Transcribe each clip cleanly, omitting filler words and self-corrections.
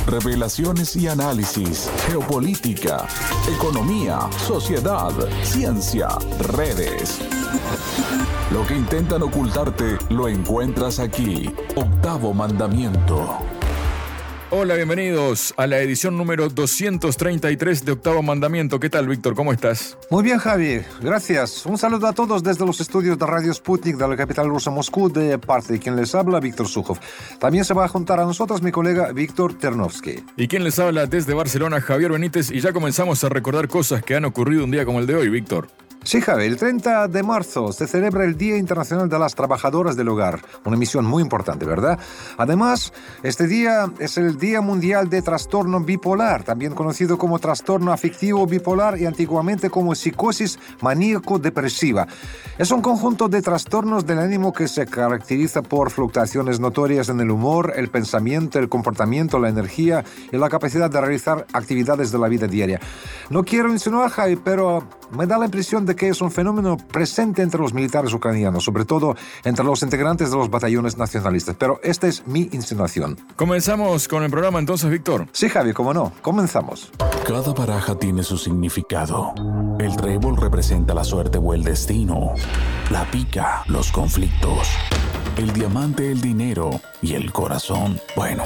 Revelaciones y análisis, geopolítica, economía, sociedad, ciencia, redes. Lo que intentan ocultarte lo encuentras aquí. Octavo Mandamiento. Hola, bienvenidos a la edición número 233 de Octavo Mandamiento. ¿Qué tal, Víctor? ¿Cómo estás? Muy bien, Javi. Gracias. Un saludo a todos desde los estudios de Radio Sputnik de la capital rusa Moscú, de parte de quien les habla, Víctor Sukhov. También se va a juntar a nosotros mi colega Víctor Ternovsky. ¿Y quién les habla desde Barcelona? Javier Benítez. Y ya comenzamos a recordar cosas que han ocurrido un día como el de hoy, Víctor. Sí, Javi, el 30 de marzo se celebra el Día Internacional de las Trabajadoras del Hogar, una misión muy importante, ¿verdad? Además, este día es el Día Mundial de Trastorno Bipolar, también conocido como trastorno afectivo bipolar y antiguamente como psicosis maníaco-depresiva. Es un conjunto de trastornos del ánimo que se caracteriza por fluctuaciones notorias en el humor, el pensamiento, el comportamiento, la energía y la capacidad de realizar actividades de la vida diaria. No quiero insinuar, Javi, pero me da la impresión de que es un fenómeno presente entre los militares ucranianos, sobre todo entre los integrantes de los batallones nacionalistas. Pero esta es mi insinuación. ¿Comenzamos con el programa entonces, Víctor? Sí, Javi, cómo no. Comenzamos. Cada baraja tiene su significado. El trébol representa la suerte o el destino. La pica, los conflictos. El diamante, el dinero. Y el corazón, bueno,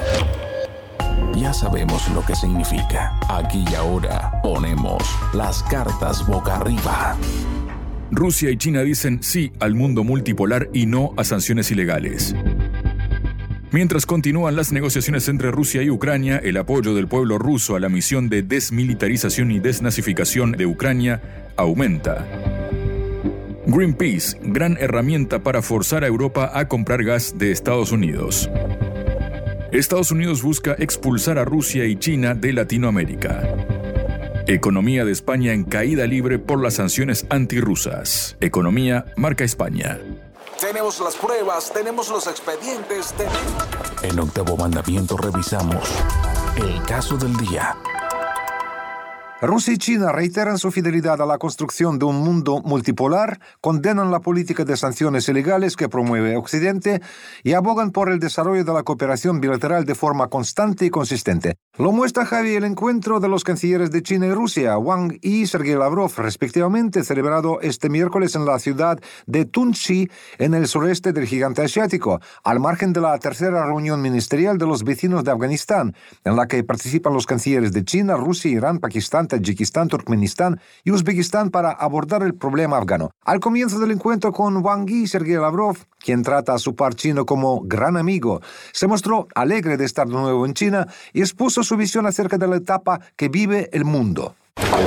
ya sabemos lo que significa. Aquí y ahora ponemos las cartas boca arriba. Rusia y China dicen sí al mundo multipolar y no a sanciones ilegales. Mientras continúan las negociaciones entre Rusia y Ucrania, el apoyo del pueblo ruso a la misión de desmilitarización y desnazificación de Ucrania aumenta. Greenpeace, gran herramienta para forzar a Europa a comprar gas de Estados Unidos. Estados Unidos busca expulsar a Rusia y China de Latinoamérica. Economía de España en caída libre por las sanciones antirrusas. Economía marca España. Tenemos las pruebas, tenemos los expedientes, En Octavo Mandamiento revisamos el caso del día. Rusia y China reiteran su fidelidad a la construcción de un mundo multipolar, condenan la política de sanciones ilegales que promueve Occidente y abogan por el desarrollo de la cooperación bilateral de forma constante y consistente. Lo muestra, Javi, el encuentro de los cancilleres de China y Rusia, Wang Yi y Sergei Lavrov, respectivamente, celebrado este miércoles en la ciudad de Tunxi, en el sureste del gigante asiático, al margen de la tercera reunión ministerial de los vecinos de Afganistán, en la que participan los cancilleres de China, Rusia, Irán, Pakistán, Tayikistán, Turkmenistán y Uzbekistán para abordar el problema afgano. Al comienzo del encuentro con Wang Yi y Sergei Lavrov, quien trata a su par chino como gran amigo, se mostró alegre de estar de nuevo en China y expuso su visión acerca de la etapa que vive el mundo.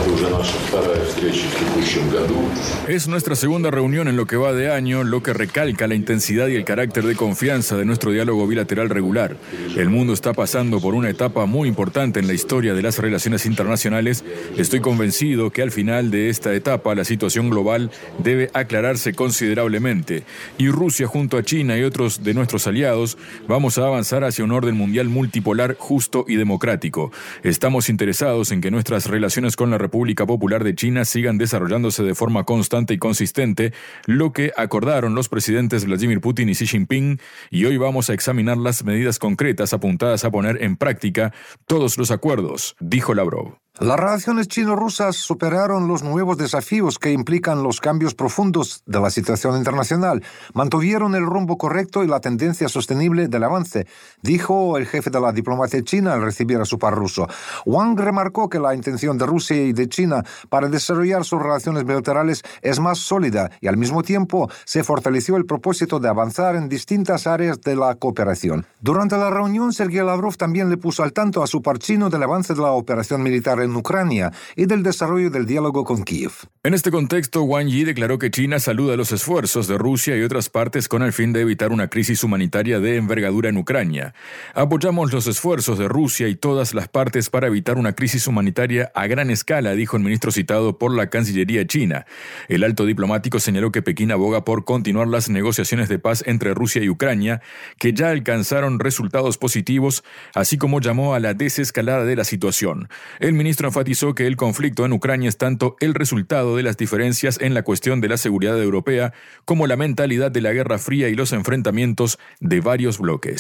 Es nuestra segunda reunión en lo que va de año, lo que recalca la intensidad y el carácter de confianza de nuestro diálogo bilateral regular. El mundo está pasando por una etapa muy importante en la historia de las relaciones internacionales. Estoy convencido que al final de esta etapa la situación global debe aclararse considerablemente. Y Rusia junto a China y otros de nuestros aliados vamos a avanzar hacia un orden mundial multipolar justo y democrático. Estamos interesados en que nuestras relaciones con la República Popular de China sigan desarrollándose de forma constante y consistente, lo que acordaron los presidentes Vladimir Putin y Xi Jinping, y hoy vamos a examinar las medidas concretas apuntadas a poner en práctica todos los acuerdos, dijo Lavrov. Las relaciones chino-rusas superaron los nuevos desafíos que implican los cambios profundos de la situación internacional. Mantuvieron el rumbo correcto y la tendencia sostenible del avance, dijo el jefe de la diplomacia china al recibir a su par ruso. Wang remarcó que la intención de Rusia y de China para desarrollar sus relaciones bilaterales es más sólida y al mismo tiempo se fortaleció el propósito de avanzar en distintas áreas de la cooperación. Durante la reunión, Sergei Lavrov también le puso al tanto a su par chino del avance de la operación militar en Ucrania y del desarrollo del diálogo con Kiev. En este contexto, Wang Yi declaró que China saluda los esfuerzos de Rusia y otras partes con el fin de evitar una crisis humanitaria de envergadura en Ucrania. Apoyamos los esfuerzos de Rusia y todas las partes para evitar una crisis humanitaria a gran escala, dijo el ministro citado por la Cancillería china. El alto diplomático señaló que Pekín aboga por continuar las negociaciones de paz entre Rusia y Ucrania, que ya alcanzaron resultados positivos, así como llamó a la desescalada de la situación. El ministro enfatizó que el conflicto en Ucrania es tanto el resultado de las diferencias en la cuestión de la seguridad europea como la mentalidad de la Guerra Fría y los enfrentamientos de varios bloques.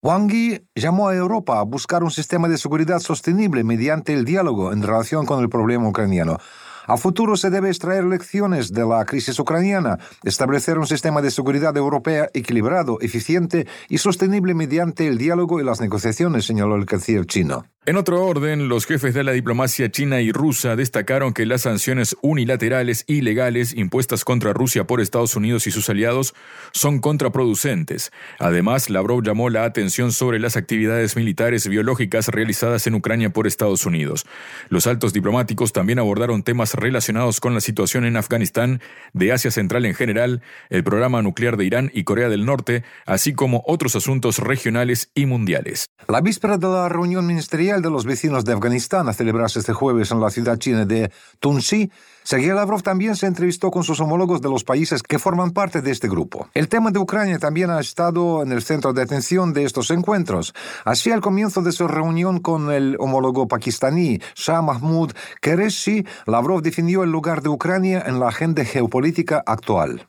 Wang Yi llamó a Europa a buscar un sistema de seguridad sostenible mediante el diálogo en relación con el problema ucraniano. A futuro se debe extraer lecciones de la crisis ucraniana, establecer un sistema de seguridad europea equilibrado, eficiente y sostenible mediante el diálogo y las negociaciones, señaló el canciller chino. En otro orden, los jefes de la diplomacia china y rusa destacaron que las sanciones unilaterales ilegales impuestas contra Rusia por Estados Unidos y sus aliados son contraproducentes. Además, Lavrov llamó la atención sobre las actividades militares biológicas realizadas en Ucrania por Estados Unidos. Los altos diplomáticos también abordaron temas relacionados con la situación en Afganistán, de Asia Central en general, el programa nuclear de Irán y Corea del Norte, así como otros asuntos regionales y mundiales. La víspera de la reunión ministerial de los vecinos de Afganistán a celebrarse este jueves en la ciudad china de Tunxi, Sergei Lavrov también se entrevistó con sus homólogos de los países que forman parte de este grupo. El tema de Ucrania también ha estado en el centro de atención de estos encuentros. Así, al comienzo de su reunión con el homólogo pakistaní Shah Mahmood Qureshi, Lavrov definió el lugar de Ucrania en la agenda geopolítica actual.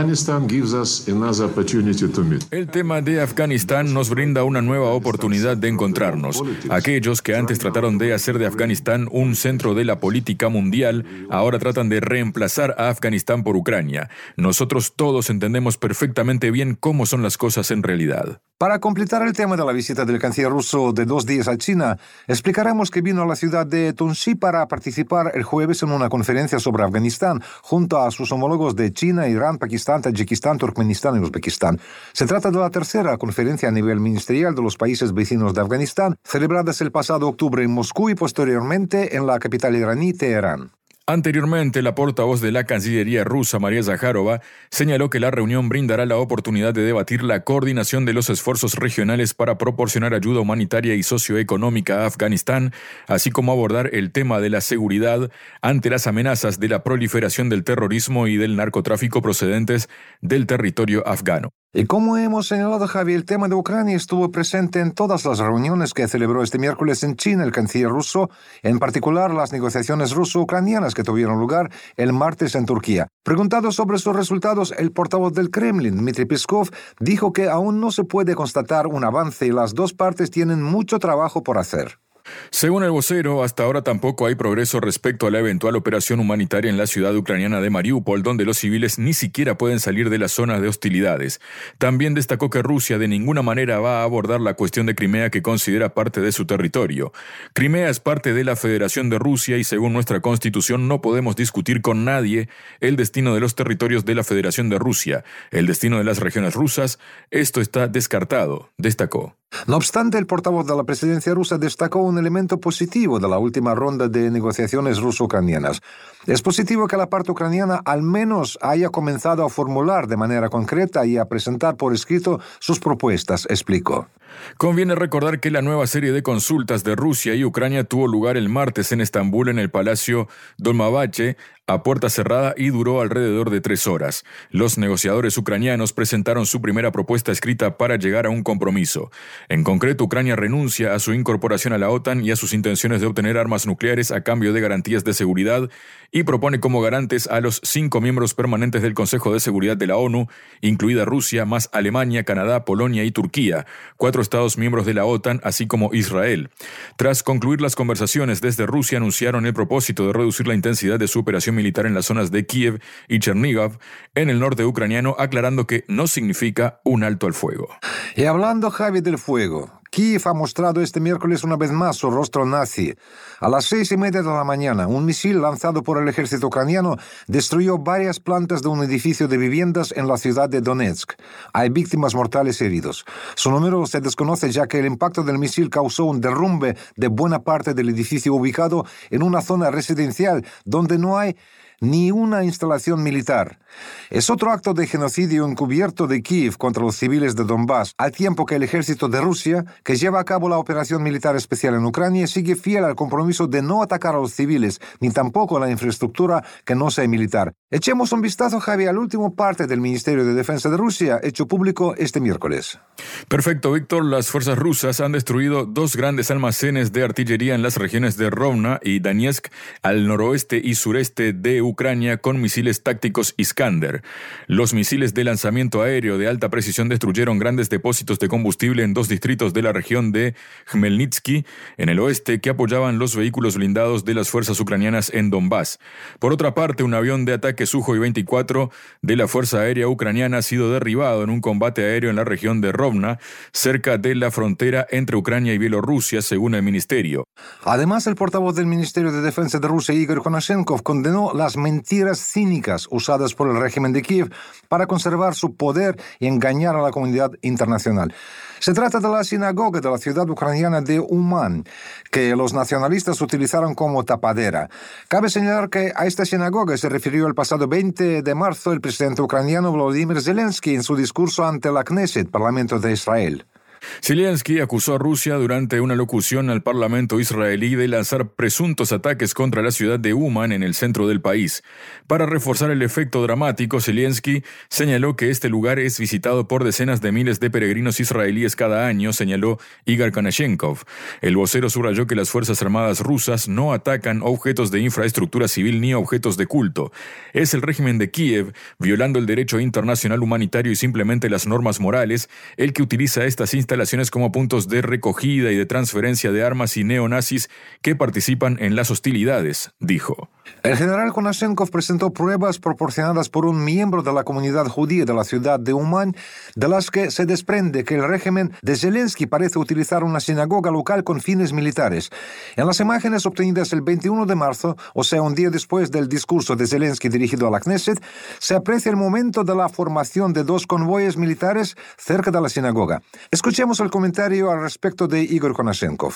El tema de Afganistán nos brinda una nueva oportunidad de encontrarnos. Aquellos que antes trataron de hacer de Afganistán un centro de la política mundial, ahora tratan de reemplazar a Afganistán por Ucrania. Nosotros todos entendemos perfectamente bien cómo son las cosas en realidad. Para completar el tema de la visita del canciller ruso de 2 días a China, explicaremos que vino a la ciudad de Tunxi para participar el jueves en una conferencia sobre Afganistán, junto a sus homólogos de China, Irán, Pakistán, Tayikistán, Turkmenistán y Uzbekistán. Se trata de la tercera conferencia a nivel ministerial de los países vecinos de Afganistán, celebradas el pasado octubre en Moscú y posteriormente en la capital iraní, Teherán. Anteriormente, la portavoz de la Cancillería rusa, María Zakharova, señaló que la reunión brindará la oportunidad de debatir la coordinación de los esfuerzos regionales para proporcionar ayuda humanitaria y socioeconómica a Afganistán, así como abordar el tema de la seguridad ante las amenazas de la proliferación del terrorismo y del narcotráfico procedentes del territorio afgano. Y como hemos señalado, Javi, el tema de Ucrania estuvo presente en todas las reuniones que celebró este miércoles en China el canciller ruso, en particular las negociaciones ruso-ucranianas que tuvieron lugar el martes en Turquía. Preguntado sobre sus resultados, el portavoz del Kremlin, Dmitry Peskov, dijo que aún no se puede constatar un avance y las dos partes tienen mucho trabajo por hacer. Según el vocero, hasta ahora tampoco hay progreso respecto a la eventual operación humanitaria en la ciudad ucraniana de Mariupol, donde los civiles ni siquiera pueden salir de las zonas de hostilidades. También destacó que Rusia de ninguna manera va a abordar la cuestión de Crimea, que considera parte de su territorio. Crimea es parte de la Federación de Rusia y según nuestra Constitución no podemos discutir con nadie el destino de los territorios de la Federación de Rusia, el destino de las regiones rusas. Esto está descartado, destacó. No obstante, el portavoz de la presidencia rusa destacó un elemento positivo de la última ronda de negociaciones ruso-ucranianas. Es positivo que la parte ucraniana al menos haya comenzado a formular de manera concreta y a presentar por escrito sus propuestas, explicó. Conviene recordar que la nueva serie de consultas de Rusia y Ucrania tuvo lugar el martes en Estambul en el Palacio Dolmabahce a puerta cerrada y duró alrededor de 3 horas. Los negociadores ucranianos presentaron su primera propuesta escrita para llegar a un compromiso. En concreto, Ucrania renuncia a su incorporación a la OTAN y a sus intenciones de obtener armas nucleares a cambio de garantías de seguridad y propone como garantes a los 5 miembros permanentes del Consejo de Seguridad de la ONU, incluida Rusia, más Alemania, Canadá, Polonia y Turquía, 4 estados miembros de la OTAN, así como Israel. Tras concluir las conversaciones, desde Rusia anunciaron el propósito de reducir la intensidad de su operación militar en las zonas de Kiev y Chernígov, en el norte ucraniano, aclarando que no significa un alto al fuego. Y hablando, Javi, del fuego, Kiev ha mostrado este miércoles una vez más su rostro nazi. A las 6:30 de la mañana, un misil lanzado por el ejército ucraniano destruyó varias plantas de un edificio de viviendas en la ciudad de Donetsk. Hay víctimas mortales y heridos. Su número se desconoce ya que el impacto del misil causó un derrumbe de buena parte del edificio ubicado en una zona residencial donde no hay ni una instalación militar. Es otro acto de genocidio encubierto de Kiev contra los civiles de Donbass, al tiempo que el ejército de Rusia, que lleva a cabo la operación militar especial en Ucrania, sigue fiel al compromiso de no atacar a los civiles, ni tampoco a la infraestructura que no sea militar. Echemos un vistazo, Javi, al último parte del Ministerio de Defensa de Rusia, hecho público este miércoles. Perfecto, Víctor. Las fuerzas rusas han destruido 2 grandes almacenes de artillería en las regiones de Rovna y Donetsk, al noroeste y sureste de Ucrania, Ucrania con misiles tácticos Iskander. Los misiles de lanzamiento aéreo de alta precisión destruyeron grandes depósitos de combustible en 2 distritos de la región de Khmelnytsky, en el oeste, que apoyaban los vehículos blindados de las fuerzas ucranianas en Donbass. Por otra parte, un avión de ataque Sukhoi-24 de la Fuerza Aérea Ucraniana ha sido derribado en un combate aéreo en la región de Rovna, cerca de la frontera entre Ucrania y Bielorrusia, según el ministerio. Además, el portavoz del Ministerio de Defensa de Rusia, Igor Konashenkov, condenó las mentiras cínicas usadas por el régimen de Kiev para conservar su poder y engañar a la comunidad internacional. Se trata de la sinagoga de la ciudad ucraniana de Uman, que los nacionalistas utilizaron como tapadera. Cabe señalar que a esta sinagoga se refirió el pasado 20 de marzo el presidente ucraniano Volodymyr Zelensky en su discurso ante la Knesset, Parlamento de Israel. Zelensky acusó a Rusia durante una locución al Parlamento israelí de lanzar presuntos ataques contra la ciudad de Uman en el centro del país. Para reforzar el efecto dramático, Zelensky señaló que este lugar es visitado por decenas de miles de peregrinos israelíes cada año, señaló Igor Konashenkov. El vocero subrayó que las Fuerzas Armadas rusas no atacan objetos de infraestructura civil ni objetos de culto. Es el régimen de Kiev, violando el derecho internacional humanitario y simplemente las normas morales, el que utiliza estas instalaciones como puntos de recogida y de transferencia de armas y neonazis que participan en las hostilidades, dijo. El general Konashenkov presentó pruebas proporcionadas por un miembro de la comunidad judía de la ciudad de Uman, de las que se desprende que el régimen de Zelensky parece utilizar una sinagoga local con fines militares. En las imágenes obtenidas el 21 de marzo, o sea, un día después del discurso de Zelensky dirigido a la Knesset, se aprecia el momento de la formación de 2 convoyes militares cerca de la sinagoga. Escuchemos el comentario al respecto de Igor Konashenkov.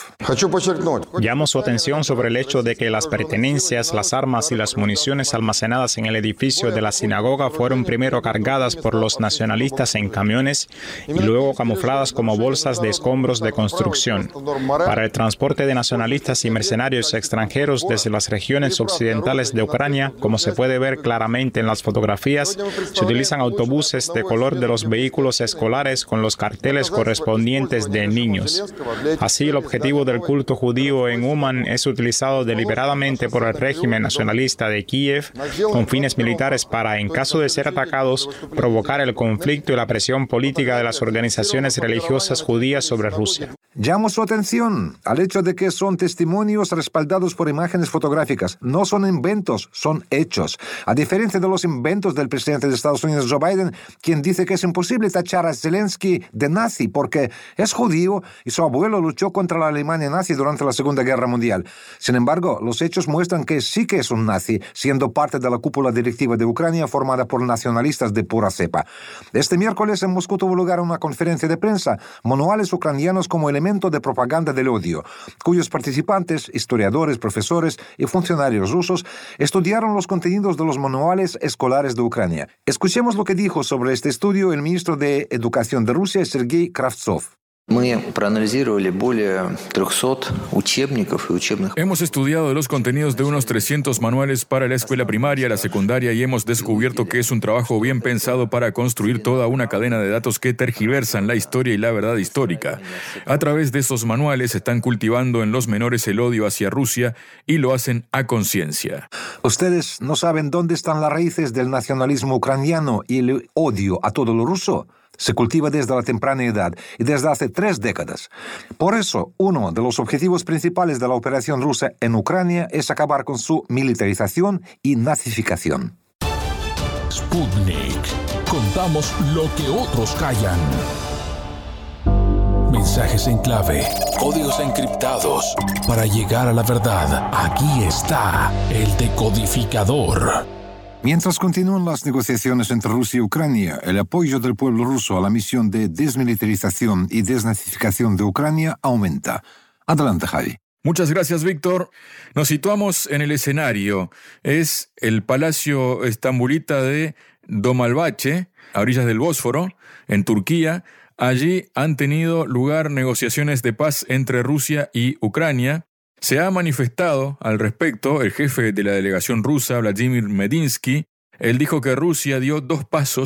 Llamo su atención sobre el hecho de que las pertenencias, las armas y las municiones almacenadas en el edificio de la sinagoga fueron primero cargadas por los nacionalistas en camiones y luego camufladas como bolsas de escombros de construcción. Para el transporte de nacionalistas y mercenarios extranjeros desde las regiones occidentales de Ucrania, como se puede ver claramente en las fotografías, se utilizan autobuses de color de los vehículos escolares con los carteles correspondientes de niños. Así, el objetivo del culto judío en Uman es utilizado deliberadamente por el régimen nacionalista de Kiev con fines militares para, en caso de ser atacados, provocar el conflicto y la presión política de las organizaciones religiosas judías sobre Rusia. Llamo su atención al hecho de que son testimonios respaldados por imágenes fotográficas. No son inventos, son hechos. A diferencia de los inventos del presidente de Estados Unidos, Joe Biden, quien dice que es imposible tachar a Zelensky de nazi porque es judío y su abuelo luchó contra la Alemania nazi durante la Segunda Guerra Mundial. Sin embargo, los hechos muestran que sí que es un nazi, siendo parte de la cúpula directiva de Ucrania formada por nacionalistas de pura cepa. Este miércoles en Moscú tuvo lugar una conferencia de prensa, Manuales ucranianos como elemento de propaganda del odio, cuyos participantes, historiadores, profesores y funcionarios rusos, estudiaron los contenidos de los manuales escolares de Ucrania. Escuchemos lo que dijo sobre este estudio el ministro de Educación de Rusia, Sergei Kravtsov. Hemos estudiado los contenidos de unos 300 manuales para la escuela primaria, la secundaria y hemos descubierto que es un trabajo bien pensado para construir toda una cadena de datos que tergiversan la historia y la verdad histórica. A través de esos manuales están cultivando en los menores el odio hacia Rusia y lo hacen a conciencia. ¿Ustedes no saben dónde están las raíces del nacionalismo ucraniano y el odio a todo lo ruso? Se cultiva desde la temprana edad y desde hace 3 décadas. Por eso, uno de los objetivos principales de la operación rusa en Ucrania es acabar con su militarización y nazificación. Sputnik. Contamos lo que otros callan. Mensajes en clave, códigos encriptados. Para llegar a la verdad, aquí está el decodificador. Mientras continúan las negociaciones entre Rusia y Ucrania, el apoyo del pueblo ruso a la misión de desmilitarización y desnazificación de Ucrania aumenta. Adelante, Javi. Muchas gracias, Víctor. Nos situamos en el escenario. Es el Palacio Estambulita de Dolmabahce, a orillas del Bósforo, en Turquía. Allí han tenido lugar negociaciones de paz entre Rusia y Ucrania. Se ha manifestado al respecto el jefe de la delegación rusa, Vladimir Medinsky. Él dijo que Rusia dio 2 pasos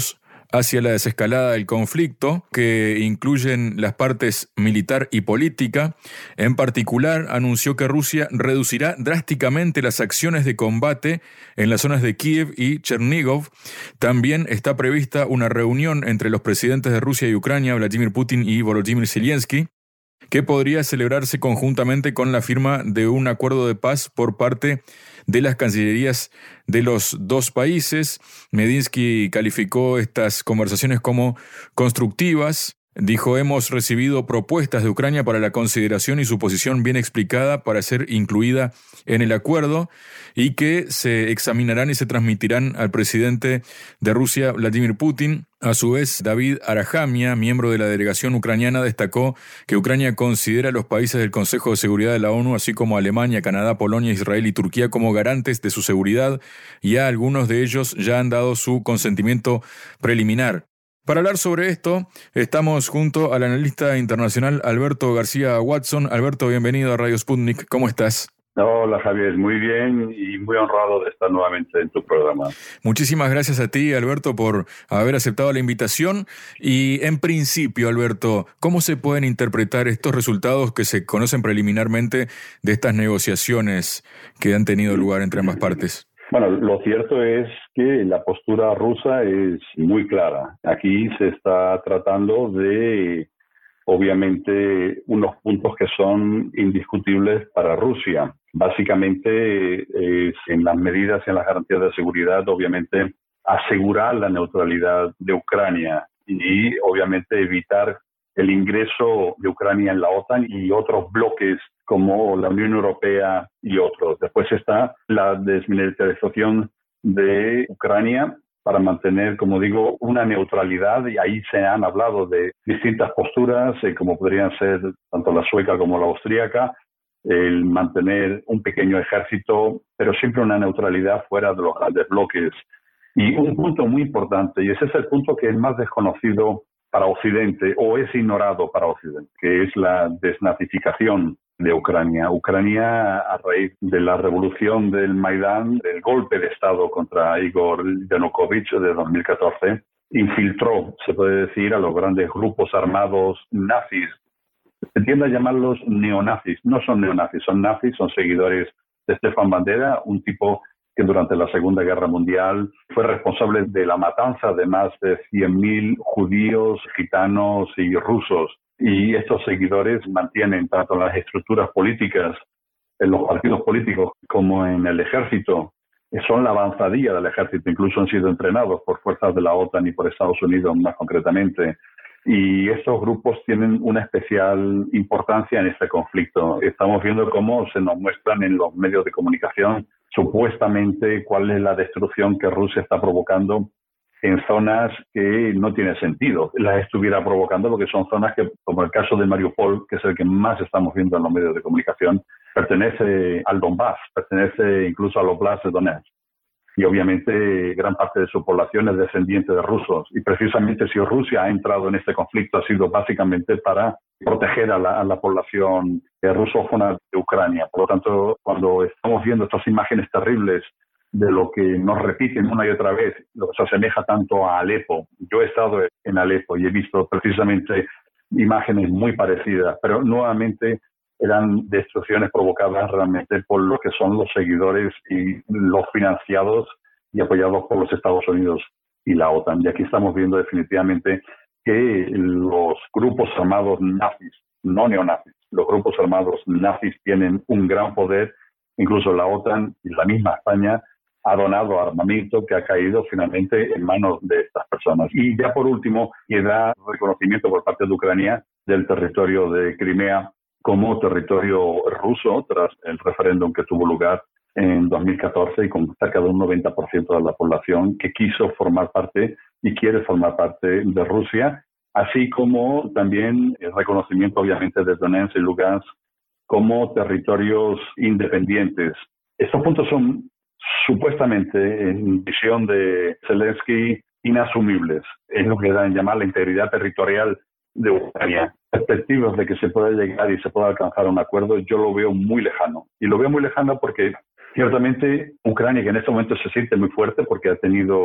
hacia la desescalada del conflicto, que incluyen las partes militar y política. En particular, anunció que Rusia reducirá drásticamente las acciones de combate en las zonas de Kiev y Chernigov. También está prevista una reunión entre los presidentes de Rusia y Ucrania, Vladimir Putin y Volodymyr Zelensky, que podría celebrarse conjuntamente con la firma de un acuerdo de paz por parte de las cancillerías de los dos países. Medinsky calificó estas conversaciones como constructivas. Dijo: hemos recibido propuestas de Ucrania para la consideración y su posición bien explicada para ser incluida en el acuerdo, y que se examinarán y se transmitirán al presidente de Rusia, Vladimir Putin. A su vez, David Arajamia, miembro de la delegación ucraniana, destacó que Ucrania considera a los países del Consejo de Seguridad de la ONU, así como Alemania, Canadá, Polonia, Israel y Turquía, como garantes de su seguridad, y a algunos de ellos ya han dado su consentimiento preliminar. Para hablar sobre esto, estamos junto al analista internacional Alberto García Watson. Alberto, bienvenido a Radio Sputnik. ¿Cómo estás? Hola, Javier, muy bien y muy honrado de estar nuevamente en tu programa. Muchísimas gracias a ti, Alberto, por haber aceptado la invitación. Y en principio, Alberto, ¿cómo se pueden interpretar estos resultados que se conocen preliminarmente de estas negociaciones que han tenido lugar entre ambas partes? Bueno, lo cierto es que la postura rusa es muy clara. Aquí se está tratando de, obviamente, unos puntos que son indiscutibles para Rusia. Básicamente, en las medidas y en las garantías de seguridad, obviamente, asegurar la neutralidad de Ucrania y, obviamente, evitar el ingreso de Ucrania en la OTAN y otros bloques como la Unión Europea y otros. Después está la desmilitarización de Ucrania para mantener, como digo, una neutralidad, y ahí se han hablado de distintas posturas, como podrían ser tanto la sueca como la austríaca, el mantener un pequeño ejército, pero siempre una neutralidad fuera de los grandes bloques. Y un punto muy importante, y ese es el punto que es más desconocido para Occidente, o es ignorado para Occidente, que es la desnazificación de Ucrania. Ucrania, a raíz de la revolución del Maidán, del golpe de Estado contra Igor Yanukovych de 2014, infiltró, se puede decir, a los grandes grupos armados nazis. Se tiende a llamarlos neonazis. No son neonazis, son nazis, son seguidores de Stefan Bandera, un tipo que durante la Segunda Guerra Mundial fue responsable de la matanza de más de 100.000 judíos, gitanos y rusos. Y estos seguidores mantienen tanto en las estructuras políticas, en los partidos políticos, como en el ejército. Son la avanzadilla del ejército, incluso han sido entrenados por fuerzas de la OTAN y por Estados Unidos más concretamente. Y estos grupos tienen una especial importancia en este conflicto. Estamos viendo cómo se nos muestran en los medios de comunicación supuestamente cuál es la destrucción que Rusia está provocando en zonas que no tiene sentido. Las estuviera provocando porque son zonas que, como el caso de Mariupol, que es el que más estamos viendo en los medios de comunicación, pertenece al Donbass, pertenece incluso al Oblast de Donetsk. Y obviamente gran parte de su población es descendiente de rusos. Y precisamente si Rusia ha entrado en este conflicto ha sido básicamente para proteger a la población rusófona de Ucrania. Por lo tanto, cuando estamos viendo estas imágenes terribles de lo que nos repiten una y otra vez, lo que se asemeja tanto a Alepo. Yo he estado en Alepo y he visto precisamente imágenes muy parecidas, pero nuevamente eran destrucciones provocadas realmente por lo que son los seguidores y los financiados y apoyados por los Estados Unidos y la OTAN. Y aquí estamos viendo definitivamente que los grupos armados nazis, no neonazis, los grupos armados nazis tienen un gran poder. Incluso la OTAN y la misma España ha donado armamento que ha caído finalmente en manos de estas personas. Y ya por último, queda reconocimiento por parte de Ucrania del territorio de Crimea como territorio ruso tras el referéndum que tuvo lugar en 2014 y con cerca de un 90% de la población que quiso formar parte y quiere formar parte de Rusia, así como también el reconocimiento obviamente de Donetsk y Lugansk como territorios independientes. Estos puntos son supuestamente, en visión de Zelensky, inasumibles. Es lo que dan llamar la integridad territorial de Ucrania. Perspectivas de que se pueda llegar y se pueda alcanzar un acuerdo, yo lo veo muy lejano. Y lo veo muy lejano porque ciertamente Ucrania, que en este momento se siente muy fuerte porque ha tenido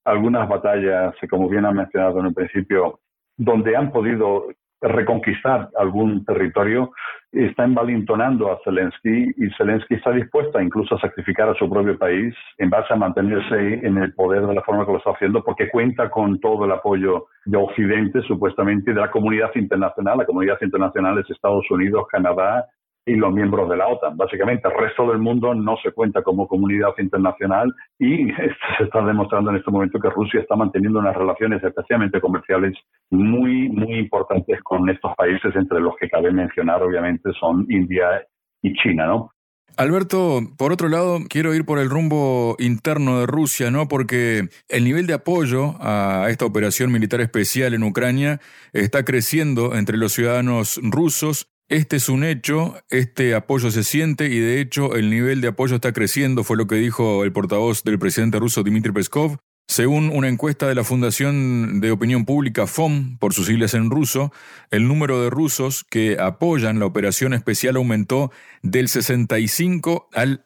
algunas batallas, como bien ha mencionado en el principio, donde han podido reconquistar algún territorio, está envalentonando a Zelensky, y Zelensky está dispuesto incluso a sacrificar a su propio país en base a mantenerse en el poder de la forma que lo está haciendo, porque cuenta con todo el apoyo de Occidente, supuestamente, de la comunidad internacional. La comunidad internacional es Estados Unidos, Canadá y los miembros de la OTAN. Básicamente, el resto del mundo no se cuenta como comunidad internacional, y se está demostrando en este momento que Rusia está manteniendo unas relaciones especialmente comerciales muy, muy importantes con estos países, entre los que cabe mencionar, obviamente, son India y China, ¿no? Alberto, por otro lado, quiero ir por el rumbo interno de Rusia, ¿no? Porque el nivel de apoyo a esta operación militar especial en Ucrania está creciendo entre los ciudadanos rusos. Este es un hecho, este apoyo se siente, y de hecho el nivel de apoyo está creciendo, fue lo que dijo el portavoz del presidente ruso Dmitry Peskov. Según una encuesta de la Fundación de Opinión Pública FOM, por sus siglas en ruso, el número de rusos que apoyan la operación especial aumentó del 65 al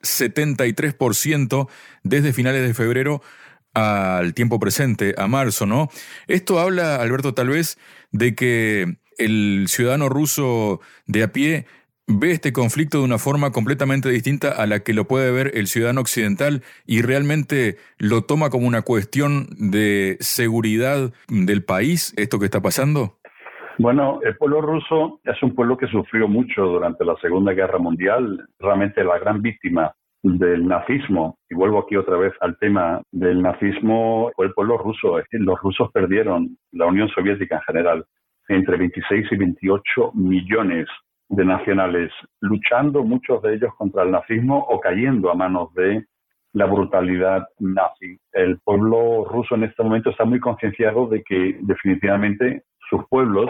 73% desde finales de febrero al tiempo presente, a marzo, ¿no? Esto habla, Alberto, tal vez de que el ciudadano ruso de a pie ve este conflicto de una forma completamente distinta a la que lo puede ver el ciudadano occidental, y realmente lo toma como una cuestión de seguridad del país, esto que está pasando. Bueno, el pueblo ruso es un pueblo que sufrió mucho durante la Segunda Guerra Mundial. Realmente la gran víctima del nazismo, y vuelvo aquí otra vez al tema del nazismo, fue el pueblo ruso. Es que los rusos perdieron, la Unión Soviética en general, entre 26 y 28 millones de nacionales, luchando muchos de ellos contra el nazismo o cayendo a manos de la brutalidad nazi. El pueblo ruso en este momento está muy concienciado de que definitivamente sus pueblos,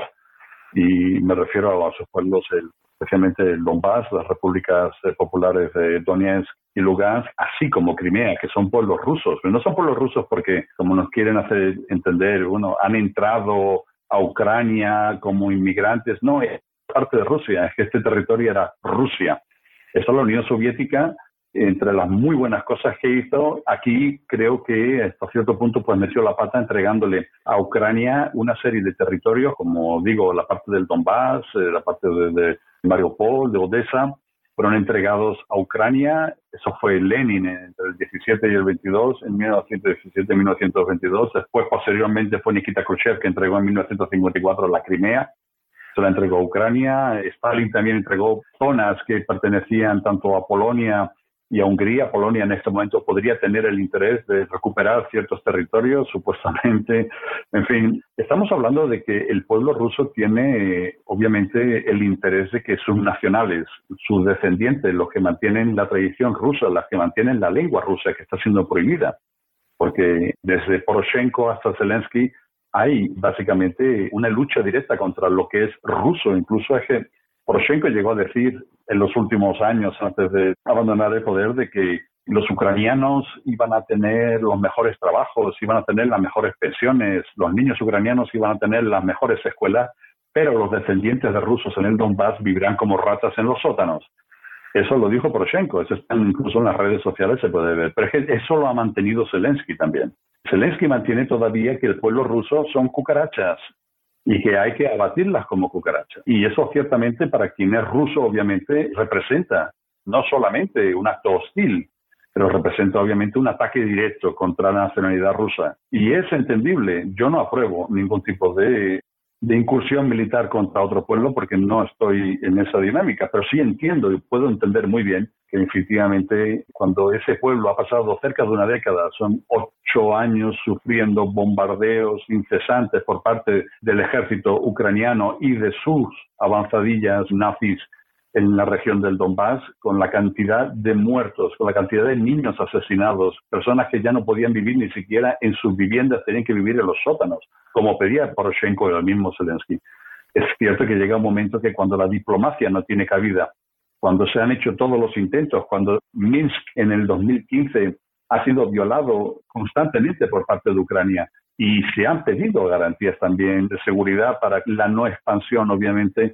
y me refiero a sus pueblos, especialmente el Donbass, las repúblicas populares de Donetsk y Lugansk, así como Crimea, que son pueblos rusos. Pero no son pueblos rusos porque, como nos quieren hacer entender, han entrado a Ucrania como inmigrantes. No, es parte de Rusia, es que este territorio era Rusia. Eso la Unión Soviética, entre las muy buenas cosas que hizo, aquí creo que hasta cierto punto pues metió la pata entregándole a Ucrania una serie de territorios, como digo, la parte del Donbass, la parte de Mariupol, de Odessa, fueron entregados a Ucrania. Eso fue Lenin entre el 17 y el 22, en 1917 y 1922. Después, posteriormente, fue Nikita Khrushchev, que entregó en 1954 la Crimea. Se la entregó a Ucrania. Stalin también entregó zonas que pertenecían tanto a Polonia y a Hungría. Polonia en este momento podría tener el interés de recuperar ciertos territorios, supuestamente. En fin, estamos hablando de que el pueblo ruso tiene, obviamente, el interés de que sus nacionales, sus descendientes, los que mantienen la tradición rusa, los que mantienen la lengua rusa, que está siendo prohibida, porque desde Poroshenko hasta Zelensky hay básicamente una lucha directa contra lo que es ruso. Incluso es que Poroshenko llegó a decir en los últimos años, antes de abandonar el poder, de que los ucranianos iban a tener los mejores trabajos, iban a tener las mejores pensiones, los niños ucranianos iban a tener las mejores escuelas, pero los descendientes de rusos en el Donbass vivirán como ratas en los sótanos. Eso lo dijo Poroshenko, eso está incluso en las redes sociales, se puede ver. Pero es que eso lo ha mantenido Zelensky también. Zelensky mantiene todavía que el pueblo ruso son cucarachas y que hay que abatirlas como cucarachas. Y eso ciertamente, para quien es ruso, obviamente representa no solamente un acto hostil, pero representa obviamente un ataque directo contra la nacionalidad rusa. Y es entendible. Yo no apruebo ningún tipo de incursión militar contra otro pueblo porque no estoy en esa dinámica, pero sí entiendo y puedo entender muy bien que efectivamente cuando ese pueblo ha pasado cerca de una década, son 8 años sufriendo bombardeos incesantes por parte del ejército ucraniano y de sus avanzadillas nazis en la región del Donbass, con la cantidad de muertos, con la cantidad de niños asesinados, personas que ya no podían vivir ni siquiera en sus viviendas, tenían que vivir en los sótanos, como pedía Poroshenko y el mismo Zelensky. Es cierto que llega un momento que cuando la diplomacia no tiene cabida, cuando se han hecho todos los intentos, cuando Minsk en el 2015 ha sido violado constantemente por parte de Ucrania y se han pedido garantías también de seguridad para la no expansión, obviamente,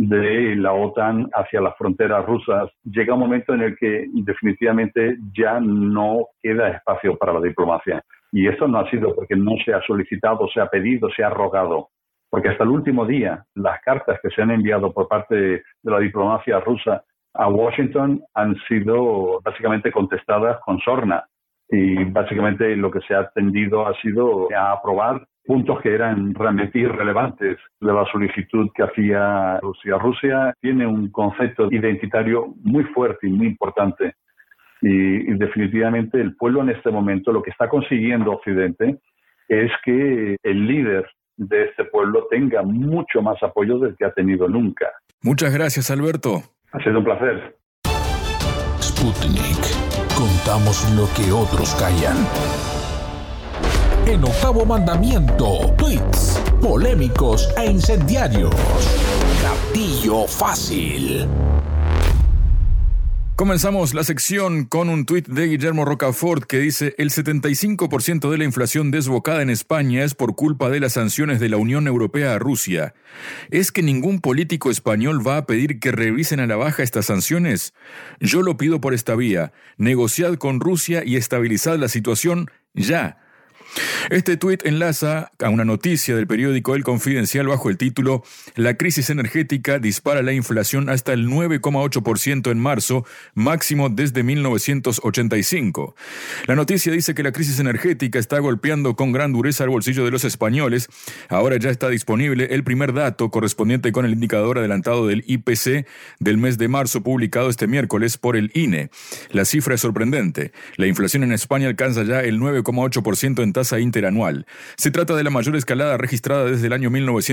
de la OTAN hacia las fronteras rusas, llega un momento en el que definitivamente ya no queda espacio para la diplomacia. Y esto no ha sido porque no se ha solicitado, se ha pedido, se ha rogado. Porque hasta el último día, las cartas que se han enviado por parte de la diplomacia rusa a Washington han sido básicamente contestadas con sorna. Y básicamente lo que se ha tendido ha sido a aprobar puntos que eran realmente irrelevantes de la solicitud que hacía Rusia. Rusia tiene un concepto identitario muy fuerte y muy importante. Y definitivamente el pueblo en este momento, lo que está consiguiendo Occidente es que el líder de este pueblo tenga mucho más apoyo del que ha tenido nunca. Muchas gracias, Alberto. Ha sido un placer. Sputnik. Contamos lo que otros callan. En Octavo Mandamiento, tweets polémicos e incendiarios. Gatillo fácil. Comenzamos la sección con un tuit de Guillermo Rocafort que dice: el 75% de la inflación desbocada en España es por culpa de las sanciones de la Unión Europea a Rusia. ¿Es que ningún político español va a pedir que revisen a la baja estas sanciones? Yo lo pido por esta vía. Negociad con Rusia y estabilizad la situación ya. Este tuit enlaza a una noticia del periódico El Confidencial bajo el título: La crisis energética dispara la inflación hasta el 9,8% en marzo, máximo desde 1985. La noticia dice que la crisis energética está golpeando con gran dureza el bolsillo de los españoles. Ahora ya está disponible el primer dato correspondiente con el indicador adelantado del IPC del mes de marzo, publicado este miércoles por el INE. La cifra es sorprendente. La inflación en España alcanza ya el 9,8% en tasa interanual. Se trata de la mayor escalada registrada desde el año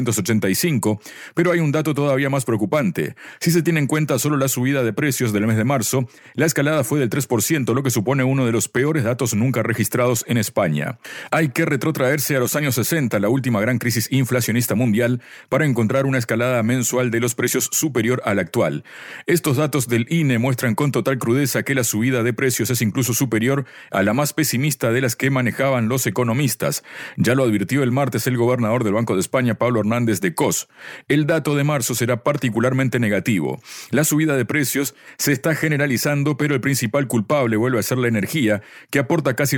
1985, pero hay un dato todavía más preocupante. Si se tiene en cuenta solo la subida de precios del mes de marzo, la escalada fue del 3%, lo que supone uno de los peores datos nunca registrados en España. Hay que retrotraerse a los años 60, la última gran crisis inflacionista mundial, para encontrar una escalada mensual de los precios superior a la actual. Estos datos del INE muestran con total crudeza que la subida de precios es incluso superior a la más pesimista de las que manejaban los economistas. Ya lo advirtió el martes el gobernador del Banco de España, Pablo Hernández de Cos. El dato de marzo será particularmente negativo. La subida de precios se está generalizando, pero el principal culpable vuelve a ser la energía, que aporta casi el